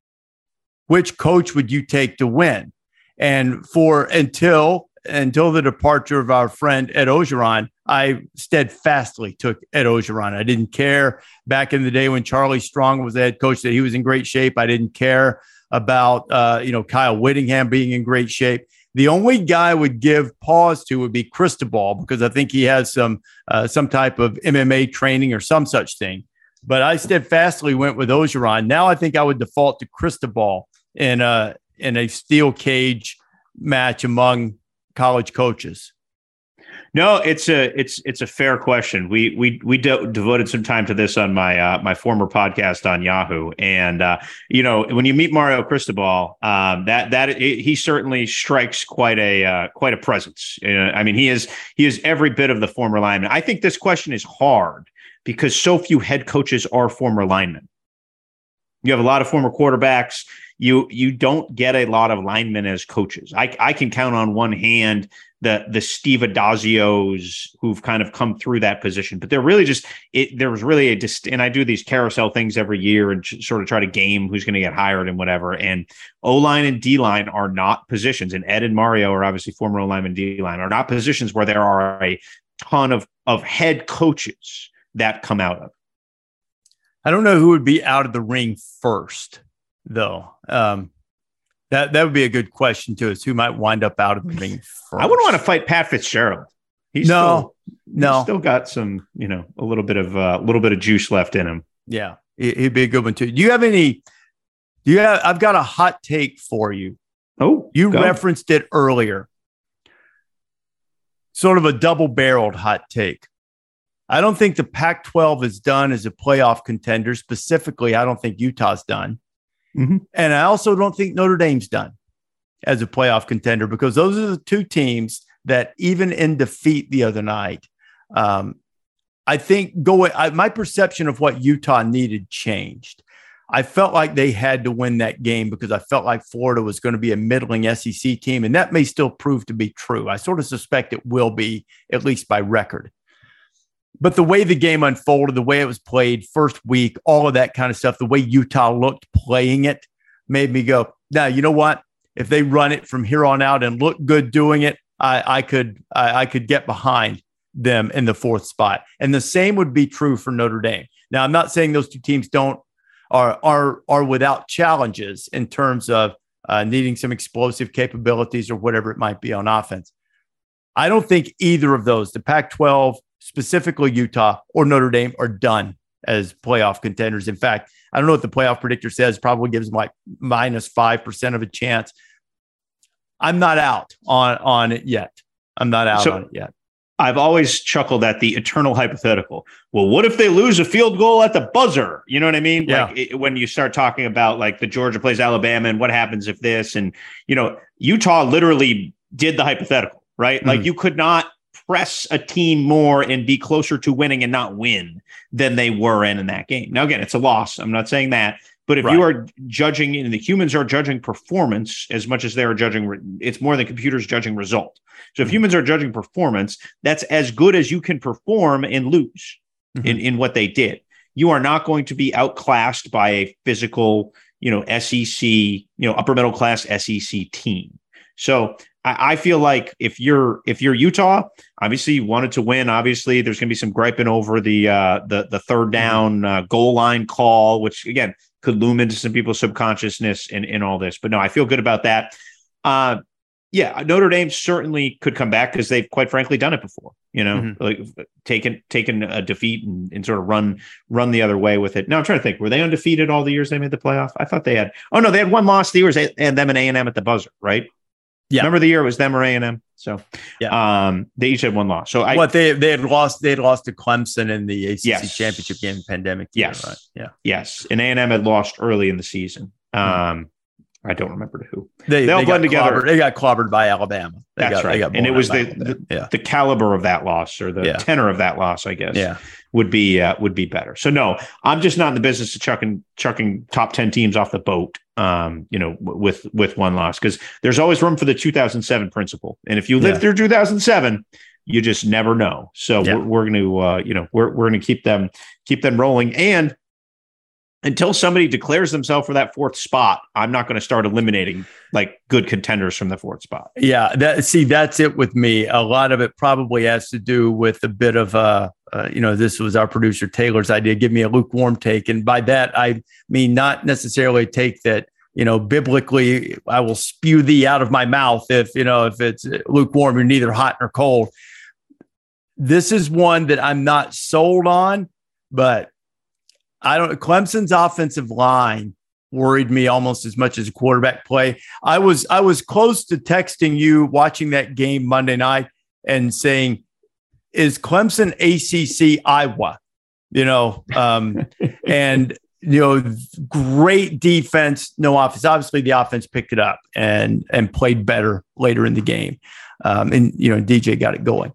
which coach would you take to win? And until the departure of our friend Ed Orgeron, I steadfastly took Ed Orgeron. I didn't care back in the day when Charlie Strong was the head coach that he was in great shape. I didn't care about Kyle Whittingham being in great shape. The only guy I would give pause to would be Cristobal because I think he has some type of MMA training or some such thing. But I steadfastly went with Orgeron. Now I think I would default to Cristobal in a steel cage match among college coaches. No, it's a fair question. We devoted some time to this on my former podcast on Yahoo, and when you meet Mario Cristobal, he certainly strikes quite a presence. He is every bit of the former lineman. I think this question is hard because so few head coaches are former linemen. You have a lot of former quarterbacks. You don't get a lot of linemen as coaches. I can count on one hand the Steve Adazios who've kind of come through that position, but they're really there was really and I do these carousel things every year and sort of try to game who's going to get hired and whatever. And O-line and D-line are not positions, and Ed and Mario are obviously former O-line and D-line are not positions where there are a ton of head coaches that come out of. I don't know who would be out of the ring first, though. That would be a good question too. Is who might wind up out of the ring first? I wouldn't want to fight Pat Fitzgerald. He's still got some, a little bit of juice left in him. Yeah, he'd be a good one too. I've got a hot take for you. Oh, you referenced it earlier. Sort of a double-barreled hot take. I don't think the Pac-12 is done as a playoff contender. Specifically, I don't think Utah's done. Mm-hmm. And I also don't think Notre Dame's done as a playoff contender because those are the two teams that even in defeat the other night, I think my perception of what Utah needed changed. I felt like they had to win that game because I felt like Florida was going to be a middling SEC team, and that may still prove to be true. I sort of suspect it will be, at least by record. But the way the game unfolded, the way it was played, first week, all of that kind of stuff, the way Utah looked playing it made me go, now, you know what? If they run it from here on out and look good doing it, I could get behind them in the fourth spot. And the same would be true for Notre Dame. Now, I'm not saying those two teams are without challenges in terms of needing some explosive capabilities or whatever it might be on offense. I don't think either of those, the Pac-12, specifically Utah or Notre Dame, are done as playoff contenders. In fact, I don't know what the playoff predictor says, probably gives them like minus 5% of a chance. I'm not out on it yet. I'm not out on it yet. I've always chuckled at the eternal hypothetical. Well, what if they lose a field goal at the buzzer? You know what I mean? Yeah. Like when you start talking about like the Georgia plays Alabama and what happens if this, and, Utah literally did the hypothetical, right? Mm-hmm. Like you could not press a team more and be closer to winning and not win than they were in that game. Now, again, it's a loss. I'm not saying that. But if you are judging, and the humans are judging performance as much as they are judging, it's more than computers judging result. So if humans are judging performance, that's as good as you can perform and lose in what they did. You are not going to be outclassed by a physical, SEC, upper middle class SEC team. So I feel like if you're Utah, obviously you wanted to win. Obviously, there's going to be some griping over the third down goal line call, which again could loom into some people's subconsciousness in all this. But no, I feel good about that. Yeah, Notre Dame certainly could come back because they've quite frankly done it before. Like taken a defeat and sort of run the other way with it. Now I'm trying to think, were they undefeated all the years they made the playoff? I thought they had. Oh no, they had one loss the years and them and A&M at the buzzer, right? Yeah. Remember the year it was them or A&M? So they each had one loss. So they had lost to Clemson in the ACC championship game pandemic year, right? Yeah. Yes. And A&M had lost early in the season. I don't remember to who. They all blend together. They got clobbered by Alabama. That's right. And it was the caliber of that loss, or the tenor of that loss, I guess, would be better. So no, I'm just not in the business of chucking top 10 teams off the boat, with one loss, because there's always room for the 2007 principle. And if you live through 2007, you just never know. So we're going to, we're going to keep them rolling. And until somebody declares themselves for that fourth spot, I'm not going to start eliminating like good contenders from the fourth spot. Yeah. That's it with me. A lot of it probably has to do with a bit of, this was our producer Taylor's idea. Give me a lukewarm take. And by that, I mean, not necessarily take that, biblically, I will spew thee out of my mouth. If it's lukewarm, you're neither hot nor cold. This is one that I'm not sold on, but Clemson's offensive line worried me almost as much as quarterback play. I was close to texting you watching that game Monday night and saying, is Clemson ACC Iowa? Great defense, no offense. Obviously the offense picked it up and played better later in the game. DJ got it going.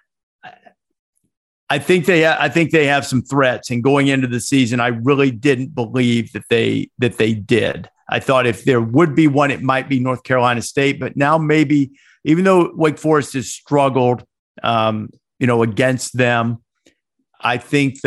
I think they have some threats, and going into the season, I really didn't believe that they did. I thought if there would be one, it might be North Carolina State, but now maybe, even though Wake Forest has struggled, against them, I think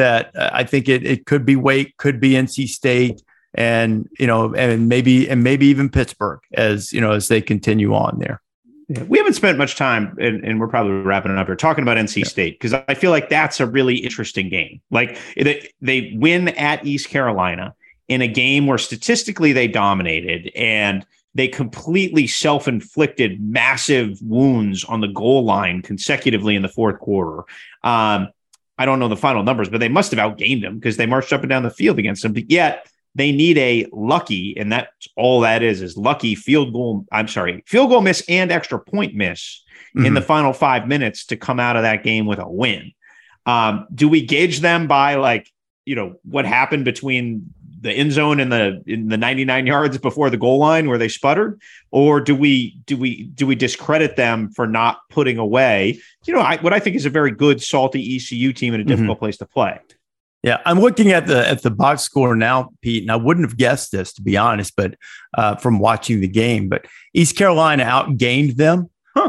it could be Wake, could be NC State, and maybe even Pittsburgh as they continue on there. We haven't spent much time, and we're probably wrapping it up here, talking about NC State, because I feel like that's a really interesting game. Like they win at East Carolina in a game where statistically they dominated, and they completely self-inflicted massive wounds on the goal line consecutively in the fourth quarter. I don't know the final numbers, but they must have outgained them because they marched up and down the field against them. But yet they need a lucky, and that's all that is lucky field goal miss and extra point miss in the final 5 minutes to come out of that game with a win. Do we gauge them by what happened between the end zone and the 99 yards before the goal line where they sputtered, or do we discredit them for not putting away, what I think is a very good salty ECU team in a difficult place to play? Yeah, I'm looking at the box score now, Pete, and I wouldn't have guessed this, to be honest, but from watching the game. But East Carolina outgained them.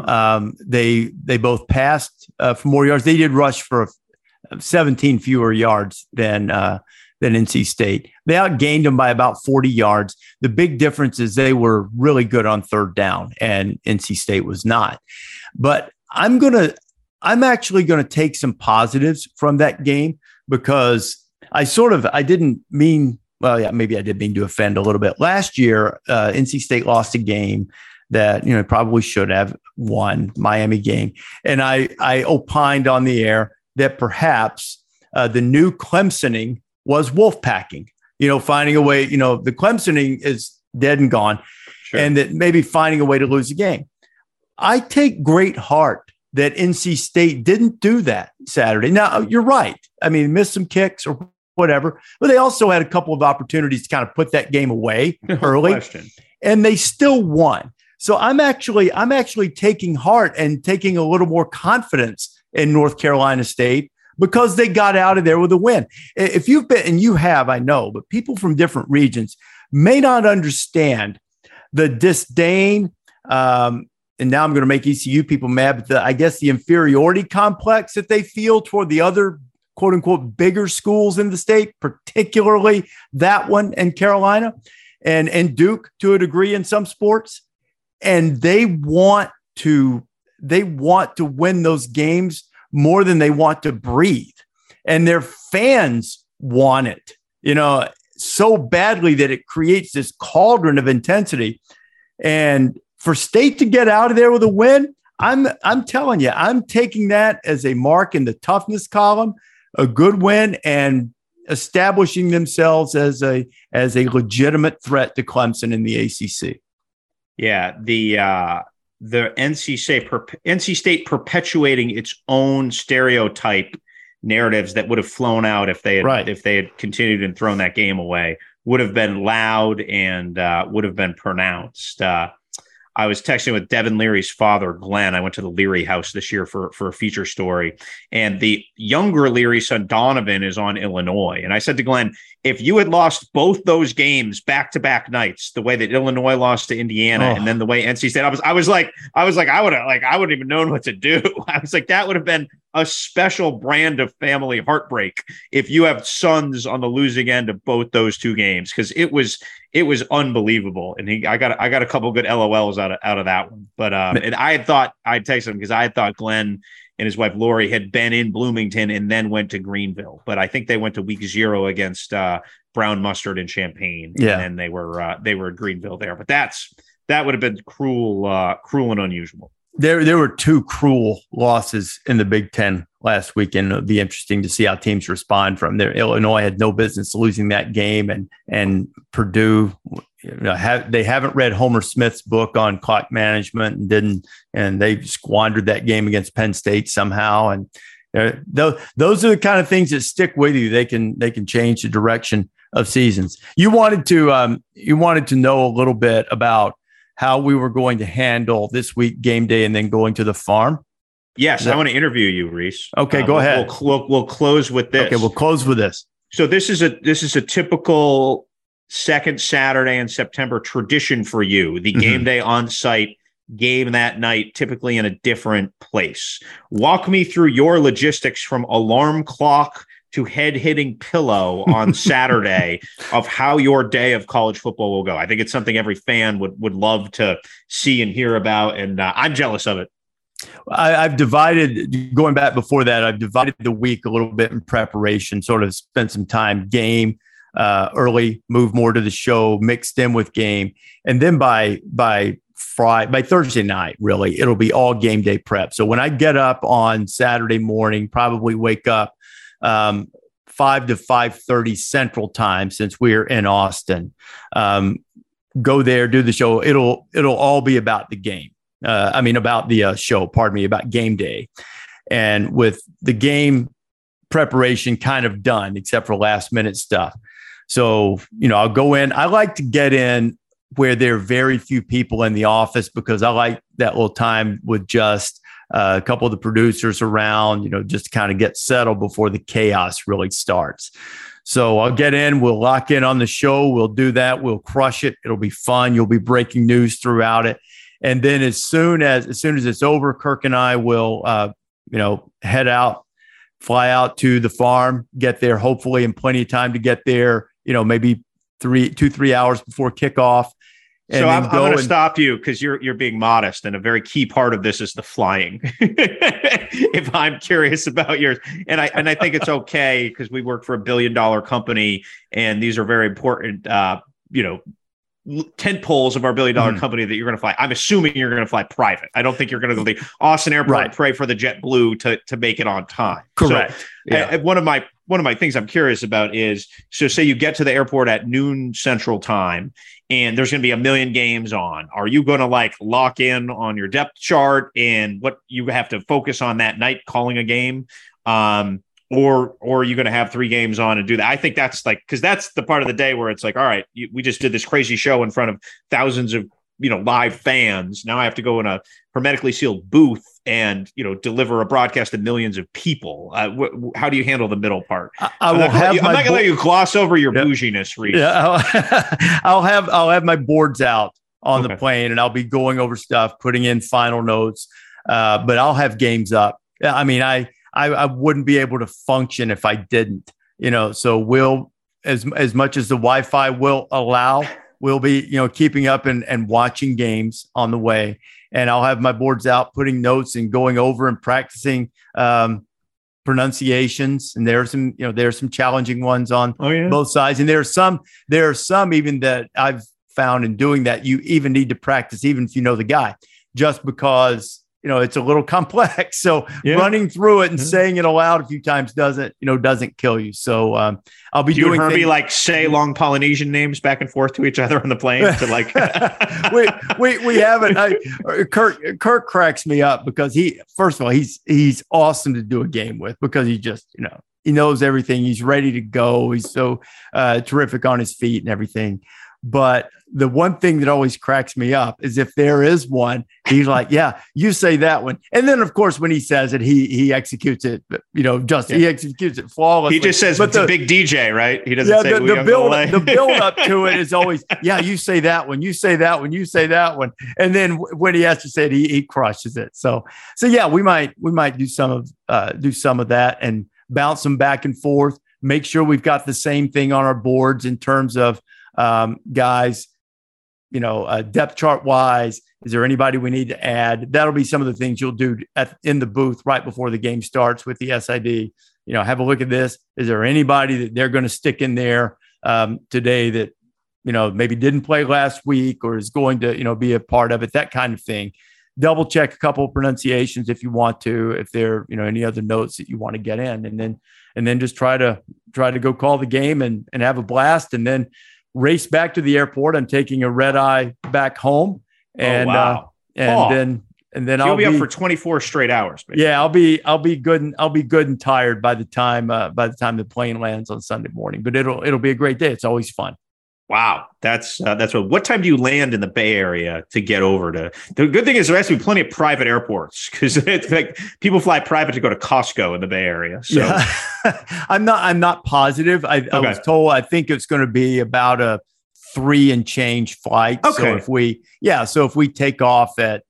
They both passed for more yards. They did rush for 17 fewer yards than NC State. They outgained them by about 40 yards. The big difference is they were really good on third down, and NC State was not. But I'm actually going to take some positives from that game, because I didn't mean, maybe I did mean to offend a little bit. Last year, NC State lost a game that, probably should have won, Miami game. And I opined on the air that perhaps the new Clemsoning was Wolfpacking, finding a way, the Clemsoning is dead and gone, and that maybe finding a way to lose a game. I take great heart that NC State didn't do that Saturday. Now, you're right. I mean, missed some kicks or whatever, but they also had a couple of opportunities to kind of put that game away early, and they still won. So I'm actually taking heart and taking a little more confidence in North Carolina State, because they got out of there with a win. If you've been, and you have, I know, but people from different regions may not understand the disdain, and now I'm going to make ECU people mad, but I guess the inferiority complex that they feel toward the other quote unquote bigger schools in the state, particularly that one and Carolina and Duke to a degree in some sports. And they want to win those games more than they want to breathe. And their fans want it, so badly that it creates this cauldron of intensity. And for State to get out of there with a win, I'm telling you, I'm taking that as a mark in the toughness column, a good win, and establishing themselves as a legitimate threat to Clemson in the ACC. Yeah, the NC State perpetuating its own stereotype narratives that would have flown out if they had continued and thrown that game away would have been loud and would have been pronounced. I was texting with Devin Leary's father, Glenn. I went to the Leary house this year for a feature story, and the younger Leary son, Donovan, is on Illinois. And I said to Glenn, if you had lost both those games back-to-back nights, the way that Illinois lost to Indiana and then the way NC State, I was like, I wouldn't even known what to do. I was like, that would have been a special brand of family heartbreak if you have sons on the losing end of both those two games, because it was unbelievable. And I got a couple of good LOLs out of that one. But and I had thought I'd text him because I had thought Glenn and his wife Lori had been in Bloomington and then went to Greenville, but I think they went to week 0 against Brown Mustard and Champaign, and then they were at Greenville there. But that would have been cruel and unusual. There were 2 cruel losses in the Big Ten last weekend. It'll be interesting to see how teams respond from there. Illinois had no business losing that game, and Purdue, they haven't read Homer Smith's book on clock management and they squandered that game against Penn State somehow. And those are the kind of things that stick with you. They can change the direction of seasons. You wanted to know a little bit about how we were going to handle this week game day and then going to the farm. Yes, I want to interview you, Reese. Okay, go ahead. We'll close with this. Okay, we'll close with this. So this is a typical second Saturday in September tradition for you. The game day on site game that night, typically in a different place. Walk me through your logistics from alarm clock to head-hitting pillow on Saturday of how your day of college football will go. I think it's something every fan would love to see and hear about, and I'm jealous of it. I've divided, going back before that, I've divided the week a little bit in preparation, sort of spent some time game early, move more to the show, mixed in with game. And then by Thursday night, really, it'll be all game day prep. So when I get up on Saturday morning, probably wake up 5 to 5:30 Central Time, since we're in Austin, go there, do the show. It'll all be about the game. About the show, about game day. And with the game preparation kind of done, except for last minute stuff. So, I'll go in. I like to get in where there are very few people in the office, because I like that little time with just a couple of the producers around, just to kind of get settled before the chaos really starts. So I'll get in, we'll lock in on the show. We'll do that. We'll crush it. It'll be fun. You'll be breaking news throughout it. And then as soon as it's over, Kirk and I will, head out, fly out to the farm, get there, hopefully in plenty of time to get there, maybe 3 hours before kickoff. So I'm going to stop you because you're being modest, and a very key part of this is the flying. If I'm curious about yours, and I think it's okay because we work for $1 billion company, and these are very important, tent poles of our $1 billion company that you're going to fly. I'm assuming you're going to fly private. I don't think you're going to go to the Austin airport and pray for the JetBlue to make it on time. Correct. So, yeah. One of my things I'm curious about is, so say you get to the airport at noon Central Time and there's going to be 1 million games on. Are you going to lock in on your depth chart and what you have to focus on that night calling a game? Or are you going to have 3 games on and do that? I think that's because that's the part of the day where it's all right, we just did this crazy show in front of thousands of, live fans. Now I have to go in a hermetically sealed booth and, deliver a broadcast to millions of people. How do you handle the middle part? I'm not going to let you gloss over your bouginess, Reese. Yeah, I'll have my boards out on the plane, and I'll be going over stuff, putting in final notes, but I'll have games up. I wouldn't be able to function if I didn't, so we'll, as much as the Wi-Fi will allow, we'll be, keeping up and watching games on the way. And I'll have my boards out, putting notes and going over and practicing pronunciations. And there are some challenging ones on both sides. And there are some even that I've found in doing that, you even need to practice, even if you know the guy, just because, it's a little complex. So running through it and saying it aloud a few times doesn't kill you. So I'll be doing Herbie say long Polynesian names back and forth to each other on the plane to like. we haven't. Kirk cracks me up because first of all, he's awesome to do a game with because he just, he knows everything. He's ready to go. He's so terrific on his feet and everything. But the one thing that always cracks me up is if there is one, he's like, yeah, you say that one. And then, of course, when he says it, he executes it, he executes it flawlessly. He just says, but it's a big DJ, right? He doesn't say the build up to it is always, yeah, you say that one, you say that one, you say that one. And then when he has to say it, he crushes it. So yeah, we might do some of that and bounce them back and forth, make sure we've got the same thing on our boards in terms of guys, depth chart wise, is there anybody we need to add? That'll be some of the things you'll do in the booth right before the game starts with the SID. Have a look at this. Is there anybody that they're going to stick in there today that, maybe didn't play last week or is going to, be a part of it, that kind of thing. Double check a couple of pronunciations if you want to, if there, any other notes that you want to get in, and then just try to go call the game and have a blast, and then race back to the airport. I'm taking a red eye back home, and then I'll be up for 24 straight hours. Basically. Yeah, I'll be good and tired by the time the plane lands on Sunday morning. But it'll be a great day. It's always fun. Wow, that's what time do you land in the Bay Area to get over to? The good thing is there has to be plenty of private airports because it's like people fly private to go to Costco in the Bay Area. So yeah. I'm not positive. I was told I think it's going to be about a 3 and change flight. Okay. So if we take off at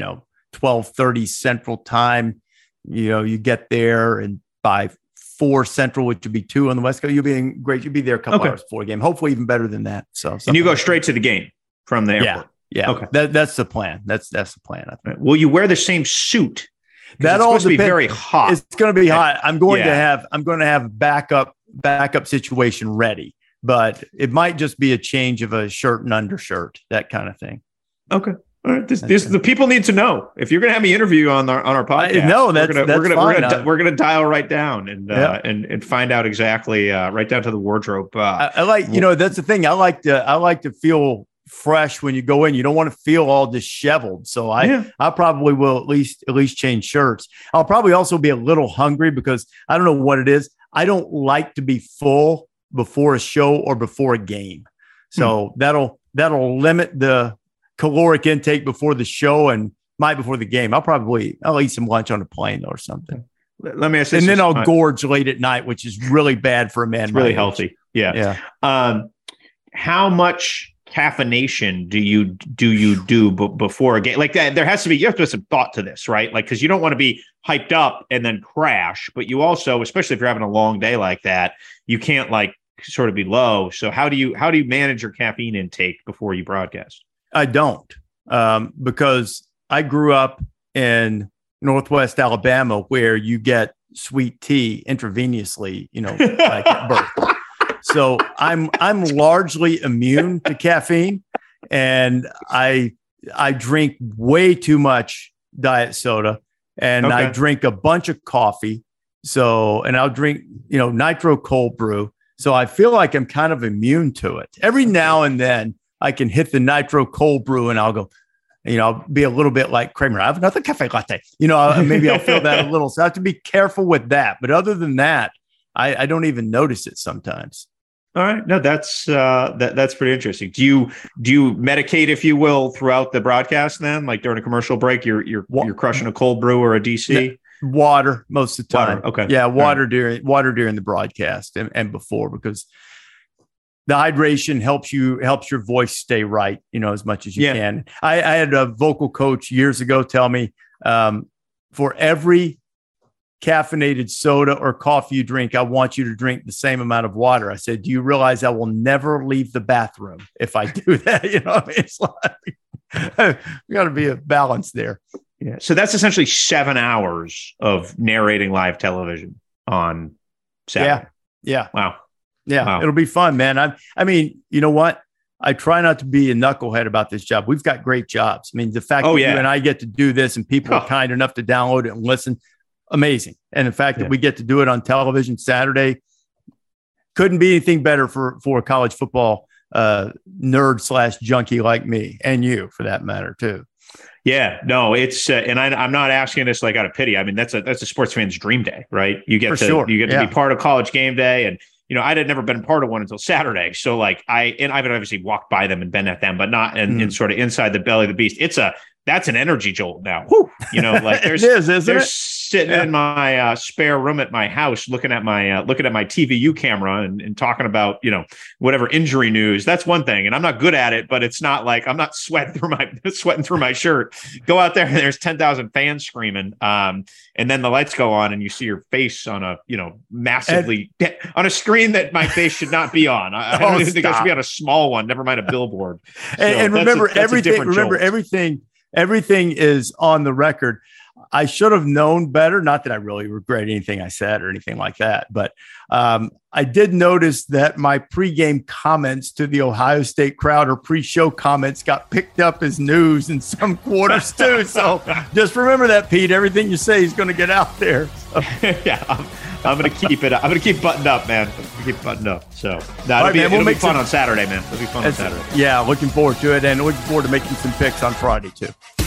12:30 Central Time, you get there and by 4 Central, which would be 2 on the West Coast. You'll be great. You'll be there a couple hours before the game. Hopefully, even better than that. And you go straight to the game from the airport. Yeah. Okay. That's the plan. That's the plan. I think. Will you wear the same suit? That all supposed to be very hot. It's going to be hot. I'm going to have a backup situation ready, but it might just be a change of a shirt and undershirt, that kind of thing. Okay. All right. The people need to know. If you're going to have me interview on our podcast, we're gonna dial right down and find out exactly right down to the wardrobe. I like that's the thing. I like to feel fresh when you go in. You don't want to feel all disheveled. So I probably will at least change shirts. I'll probably also be a little hungry because I don't know what it is. I don't like to be full before a show or before a game. So that'll limit the caloric intake before the show and before the game. I'll eat some lunch on a plane or something. Let me ask this. And then I'll gorge late at night, which is really bad for a man. It's really healthy. Yeah. How much caffeination do you do before a game like that? There has to be, you have to have some thought to this, right? Like, cause you don't want to be hyped up and then crash, but you also, especially if you're having a long day like that, you can't like sort of be low. So how do you manage your caffeine intake before you broadcast? I don't, because I grew up in Northwest Alabama where you get sweet tea intravenously, like at birth. So I'm largely immune to caffeine, and I drink way too much diet soda, and I drink a bunch of coffee. So, and I'll drink, nitro cold brew. So I feel like I'm kind of immune to it. Every now and then I can hit the nitro cold brew and I'll go, I'll be a little bit like Kramer. I have another cafe latte. Maybe I'll feel that a little. So I have to be careful with that. But other than that, I don't even notice it sometimes. All right. No, that's pretty interesting. Do you medicate, if you will, throughout the broadcast then? Like during a commercial break, you're crushing a cold brew or a DC? Water most of the time. Water. Okay. Yeah, water during the broadcast and before, because the hydration helps your voice stay right, as much as you can. I had a vocal coach years ago tell me, for every caffeinated soda or coffee you drink, I want you to drink the same amount of water. I said, do you realize I will never leave the bathroom if I do that? It's like, we got to be a balance there. Yeah. So that's essentially 7 hours of narrating live television on Saturday. Yeah. Wow. Yeah. Wow. It'll be fun, man. I mean, you know what? I try not to be a knucklehead about this job. We've got great jobs. I mean, the fact that you and I get to do this and people are kind enough to download it and listen, amazing. And the fact that we get to do it on television Saturday, couldn't be anything better for a college football nerd / junkie like me, and you for that matter too. Yeah, no, it's and I'm not asking this like out of pity. I mean, that's a sports fan's dream day, right? You get to be part of College Game Day, and I had never been part of one until Saturday. So like I've obviously walked by them and been at them, but not in sort of inside the belly of the beast. That's an energy jolt now. Whew. Like there's sitting in my spare room at my house, looking at my TVU camera and talking about, whatever injury news. That's one thing. And I'm not good at it, but it's not like I'm not sweating through my shirt. Go out there and there's 10,000 fans screaming. And then the lights go on and you see your face on a, massively on a screen that my face should not be on. I don't even think I should be on a small one, never mind a billboard. And remember everything is on the record. I should have known better. Not that I really regret anything I said or anything like that, but I did notice that my pregame comments to the Ohio State crowd or pre-show comments got picked up as news in some quarters too. So just remember that, Pete. Everything you say is going to get out there. So. Yeah, I'm going to keep it. I'm going to keep buttoned up, man. Keep buttoned up. So it'll be fun on Saturday, man. It'll be fun on Saturday. Yeah, looking forward to it, and looking forward to making some picks on Friday too.